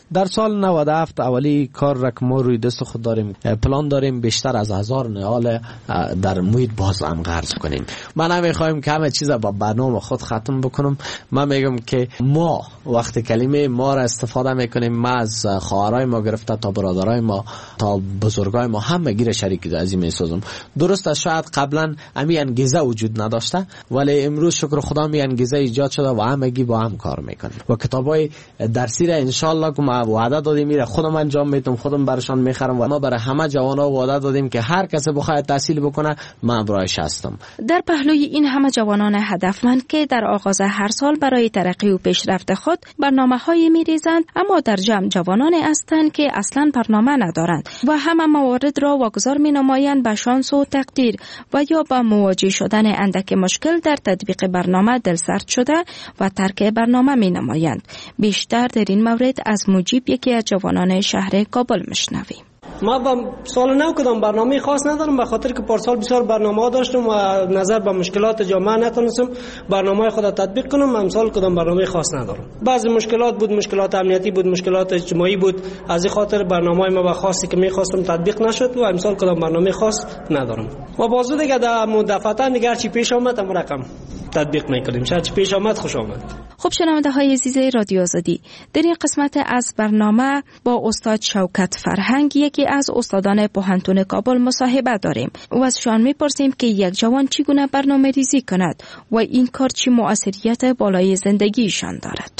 در سال نود و هفت اولی کار را که ما روی دست خود داریم، پلان داریم بیشتر از هزار نهال در محیط باز هم قرض کنیم. من نمیخوایم که همه چیز با برنامه خود ختم بکنم. من میگم که ما وقت کلمه ما را استفاده میکنیم، ما از خواهرای ما گرفته تا برادرای ما تا بزرگای ما همه گیر شریک عظیم میسازم. درست است شاید قبلا امی انگیزه وجود نداشته، ولی امروز شکر خدا می انگیزه ایجاد شده و همگی با هم کار میکنیم و کتابای درسی را ان شاء الله که ما وعده دادیم میره خودم انجام میدم، خودم برشان میخرم و ما برای همه جوانا وعده دادیم که هر کس بخواد تحصیل بکنه من برایش هستم. در پهلوی این همه جوانان هدفمند که در آغاز هر سال برای ترقی و پیشرفت خود برنامه‌هایی می‌ریزند، اما در جمع جوانانی هستند که اصلاً برنامه ندارند و همه موارد را واگذار می‌نمایند به شانس و تقدیر و یا با مواجه شدن اندک مشکل در تطبیق برنامه دلسرد شده و ترک برنامه می‌نمایند. بیشتر در این مورد از مجیب یکی از جوانان شهر کابل می‌شنویم. ما با سال نو کدام برنامه خاص ندارم، به خاطر که پارسال بسیار برنامه ها داشتم و نظر به مشکلات جامعه نتونستم برنامه خود تطبیق کنم. امسال کدام برنامه خاص ندارم. بعضی مشکلات بود، مشکلات امنیتی بود، مشکلات اجتماعی بود، از این خاطر برنامه ما به خاصی که می‌خواستم تطبیق نشد و امسال کدام برنامه خاص ندارم. و بازو دیگه در مدافعتا دیگه چی پیش اومد هم رقم تطبیق می‌کنیم. شاید چی پیش اومد خوش اومد. خب شنونده های عزیز رادیو آزادی، در این قسمت از برنامه با استاد شوکت فرهنگ یکی از استادان پوهنتون کابل مصاحبه داریم و از شان میپرسیم که یک جوان چگونه برنامه ریزی کند و این کار چه مؤثریت بالای زندگیشان دارد.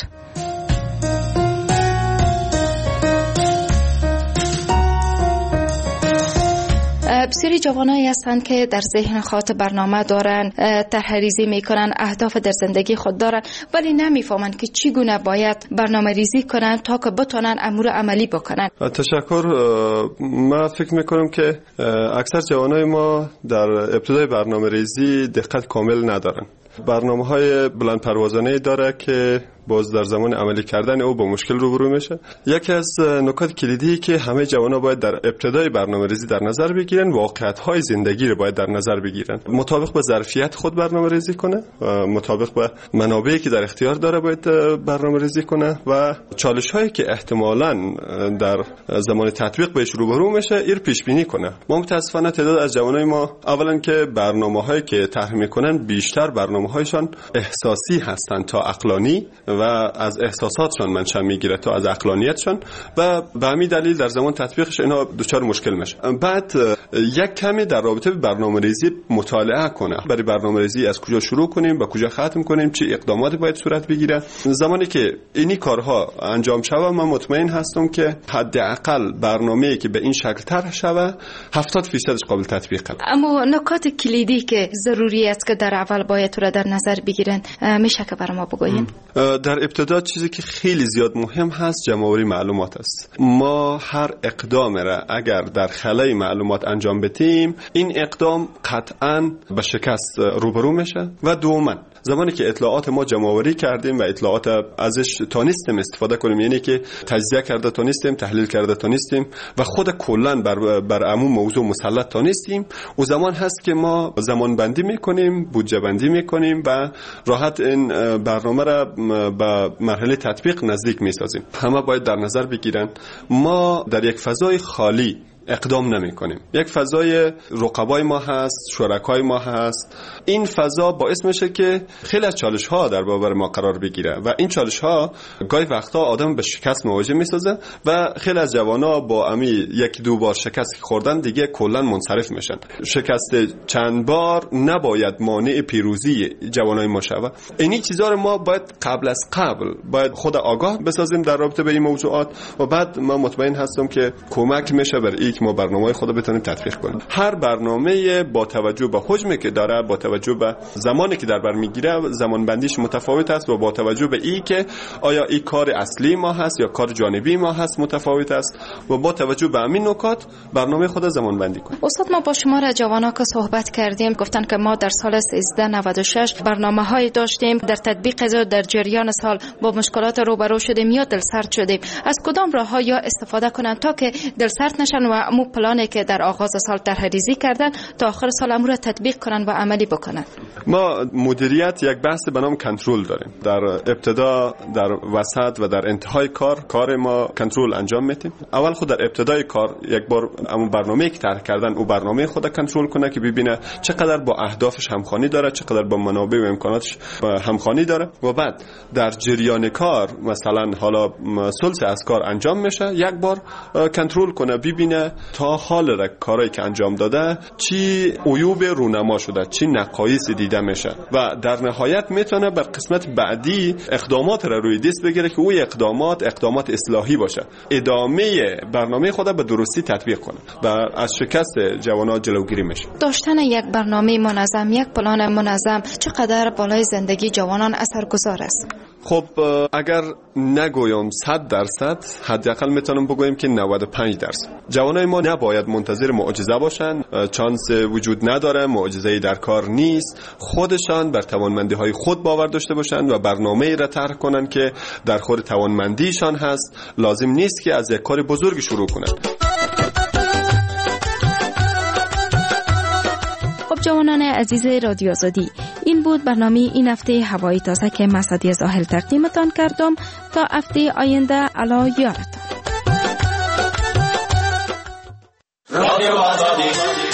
بسیاری جوانایی هستند که در ذهن خود برنامه دارن، طرح‌ریزی میکنن، اهداف در زندگی خود دارن، ولی نمیفهمند که چگونه باید برنامه ریزی کنن تا که بتونن امور عملی بکنن. تشکر. من فکر میکنم که اکثر جوانای ما در ابتدای برنامه ریزی دقت کامل ندارن. برنامه های بلند پروازانه داره که باز در زمان عملی کردن او با مشکل روبرو میشه. یکی از نکات کلیدی که همه جوانا باید در ابتدای برنامه‌ریزی در نظر بگیرن، واقعیت‌های زندگی رو باید در نظر بگیرن. مطابق با ظرفیت خود برنامه‌ریزی کنه، مطابق با منابعی که در اختیار داره باید برنامه‌ریزی کنه و چالش‌هایی که احتمالاً در زمان تطبیق بهش روبرو میشه ایر پیش بینی کنه. ما متأسفانه تعداد از جوانای ما اولا که برنامه‌هایی که طرح می‌کنن بیشتر برنامه‌هایشان احساسی هستن تا عقلانی و از احساساتشان منشأ میگیره تا از عقلانیتشان و به همین دلیل در زمان تطبیقش اینا دچار مشکل میشه. بعد یک کمی در رابطه با برنامه‌ریزی مطالعه کنه، برای برنامه‌ریزی از کجا شروع کنیم با کجا ختم کنیم، چه اقداماتی باید صورت بگیره. زمانی که اینی کارها انجام شوه من مطمئن هستم که حداقل برنامه‌ای که به این شکل طرح شوه هفتاد درصدش قابل تطبیقه. اما نکات کلیدی که ضروری است که در اول باید تو را در نظر بگیرن میشه که برای ما بگوین؟ در ابتدا چیزی که خیلی زیاد مهم هست جمع‌آوری معلومات است. ما هر اقدام را اگر در خلای معلومات انجام بدیم این اقدام قطعاً به شکست روبرو میشه. و دوما زمانی که اطلاعات ما جمع‌آوری کردیم و اطلاعات ازش تونستیم استفاده کنیم، یعنی که تجزیه کرده تونستیم، تحلیل کرده تونستیم و خود کلاً بر بر عموم موضوع مسلط تونستیم، و زمان هست که ما زمان بندی میکنیم، بودجه بندی میکنیم و راحت این برنامه را به مرحله تطبیق نزدیک میسازیم. همه باید در نظر بگیرن ما در یک فضای خالی اقدام نمی کنیم. یک فضای رقبای ما هست، شرکای ما هست. این فضا باعث میشه که خیلی از چالش ها در برابر ما قرار بگیره و این چالش ها گاهی وقتا آدم به شکست مواجه میسازه و خیلی از جوانا با امی یک دو بار شکست خوردن دیگه کلا منصرف میشن. شکست چند بار نباید مانع پیروزی جوانای ما شوه. اینی چیزا رو ما باید قبل از قبل باید خود آگاه بسازیم در رابطه به این موضوعات و بعد من مطمئن هستم که کمک میشه بر این که ما برنامه خود بتونیم تطبیق کنیم. هر برنامه با توجه به حجمی که داره، با توجه به زمانی که در بر میگیره، زمان بندیش متفاوت است و با توجه به این که آیا این کار اصلی ما هست یا کار جانبی ما هست متفاوت است و با توجه به همین نکات برنامه خود زمان بندی کنیم. استاد ما با شما را جوانا که صحبت کردیم گفتن که ما در سال سیزده نود و شش برنامه‌های داشتیم، در تطبیق در جریان سال با مشکلات روبرو شدیم یا دلسرد شدیم. از کدام راه‌ها یا استفاده کنن تا که دلسرد نشن و مو پلانی که در آغاز سال طرح‌ریزی کردن تا آخر سال امور را تطبیق کنن و عملی بکنن؟ ما مدیریت یک بحث به نام کنترل داریم. در ابتدا، در وسط و در انتهای کار کار ما کنترل انجام میدیم. اول خود در ابتدای کار یک بار اون برنامه‌ای که طرح کردن او برنامه خود کنترل کنه که ببینه چقدر با اهدافش همخوانی داره، چقدر با منابع و امکاناتش همخوانی داره و بعد در جریان کار مثلا حالا ثلث از کار انجام میشه یک بار کنترل کنه ببینه تا حال را کاری که انجام داده چی عیوب رونما شده، چی نقایص دیده میشه و در نهایت میتونه بر قسمت بعدی اقدامات را روی دست بگیره که او اقدامات اقدامات اصلاحی باشه، ادامه برنامه خود به درستی تطبیق کنه و از شکست جوانان جلوگیری میشه. داشتن یک برنامه منظم، یک پلان منظم چقدر بالای زندگی جوانان اثرگذار است؟ خب اگر نگویم صد درصد، حداقل میتونم بگویم که نود و پنج درصد. جوانای ما نباید منتظر معجزه باشن، چانس وجود نداره، معجزه‌ای در کار نیست. خودشان بر توانمندی های خود باور داشته باشن و برنامه‌ای را طرح کنن که در خور توانمندیشان هست. لازم نیست که از یک کار بزرگ شروع کنن. خب جوانان عزیز رادیو آزادی، این بود برنامه این هفته هوای تازه که مسعدی زاهل تقدیمتان کردم. تا هفته آینده الا یارتان. رادیو آزادی.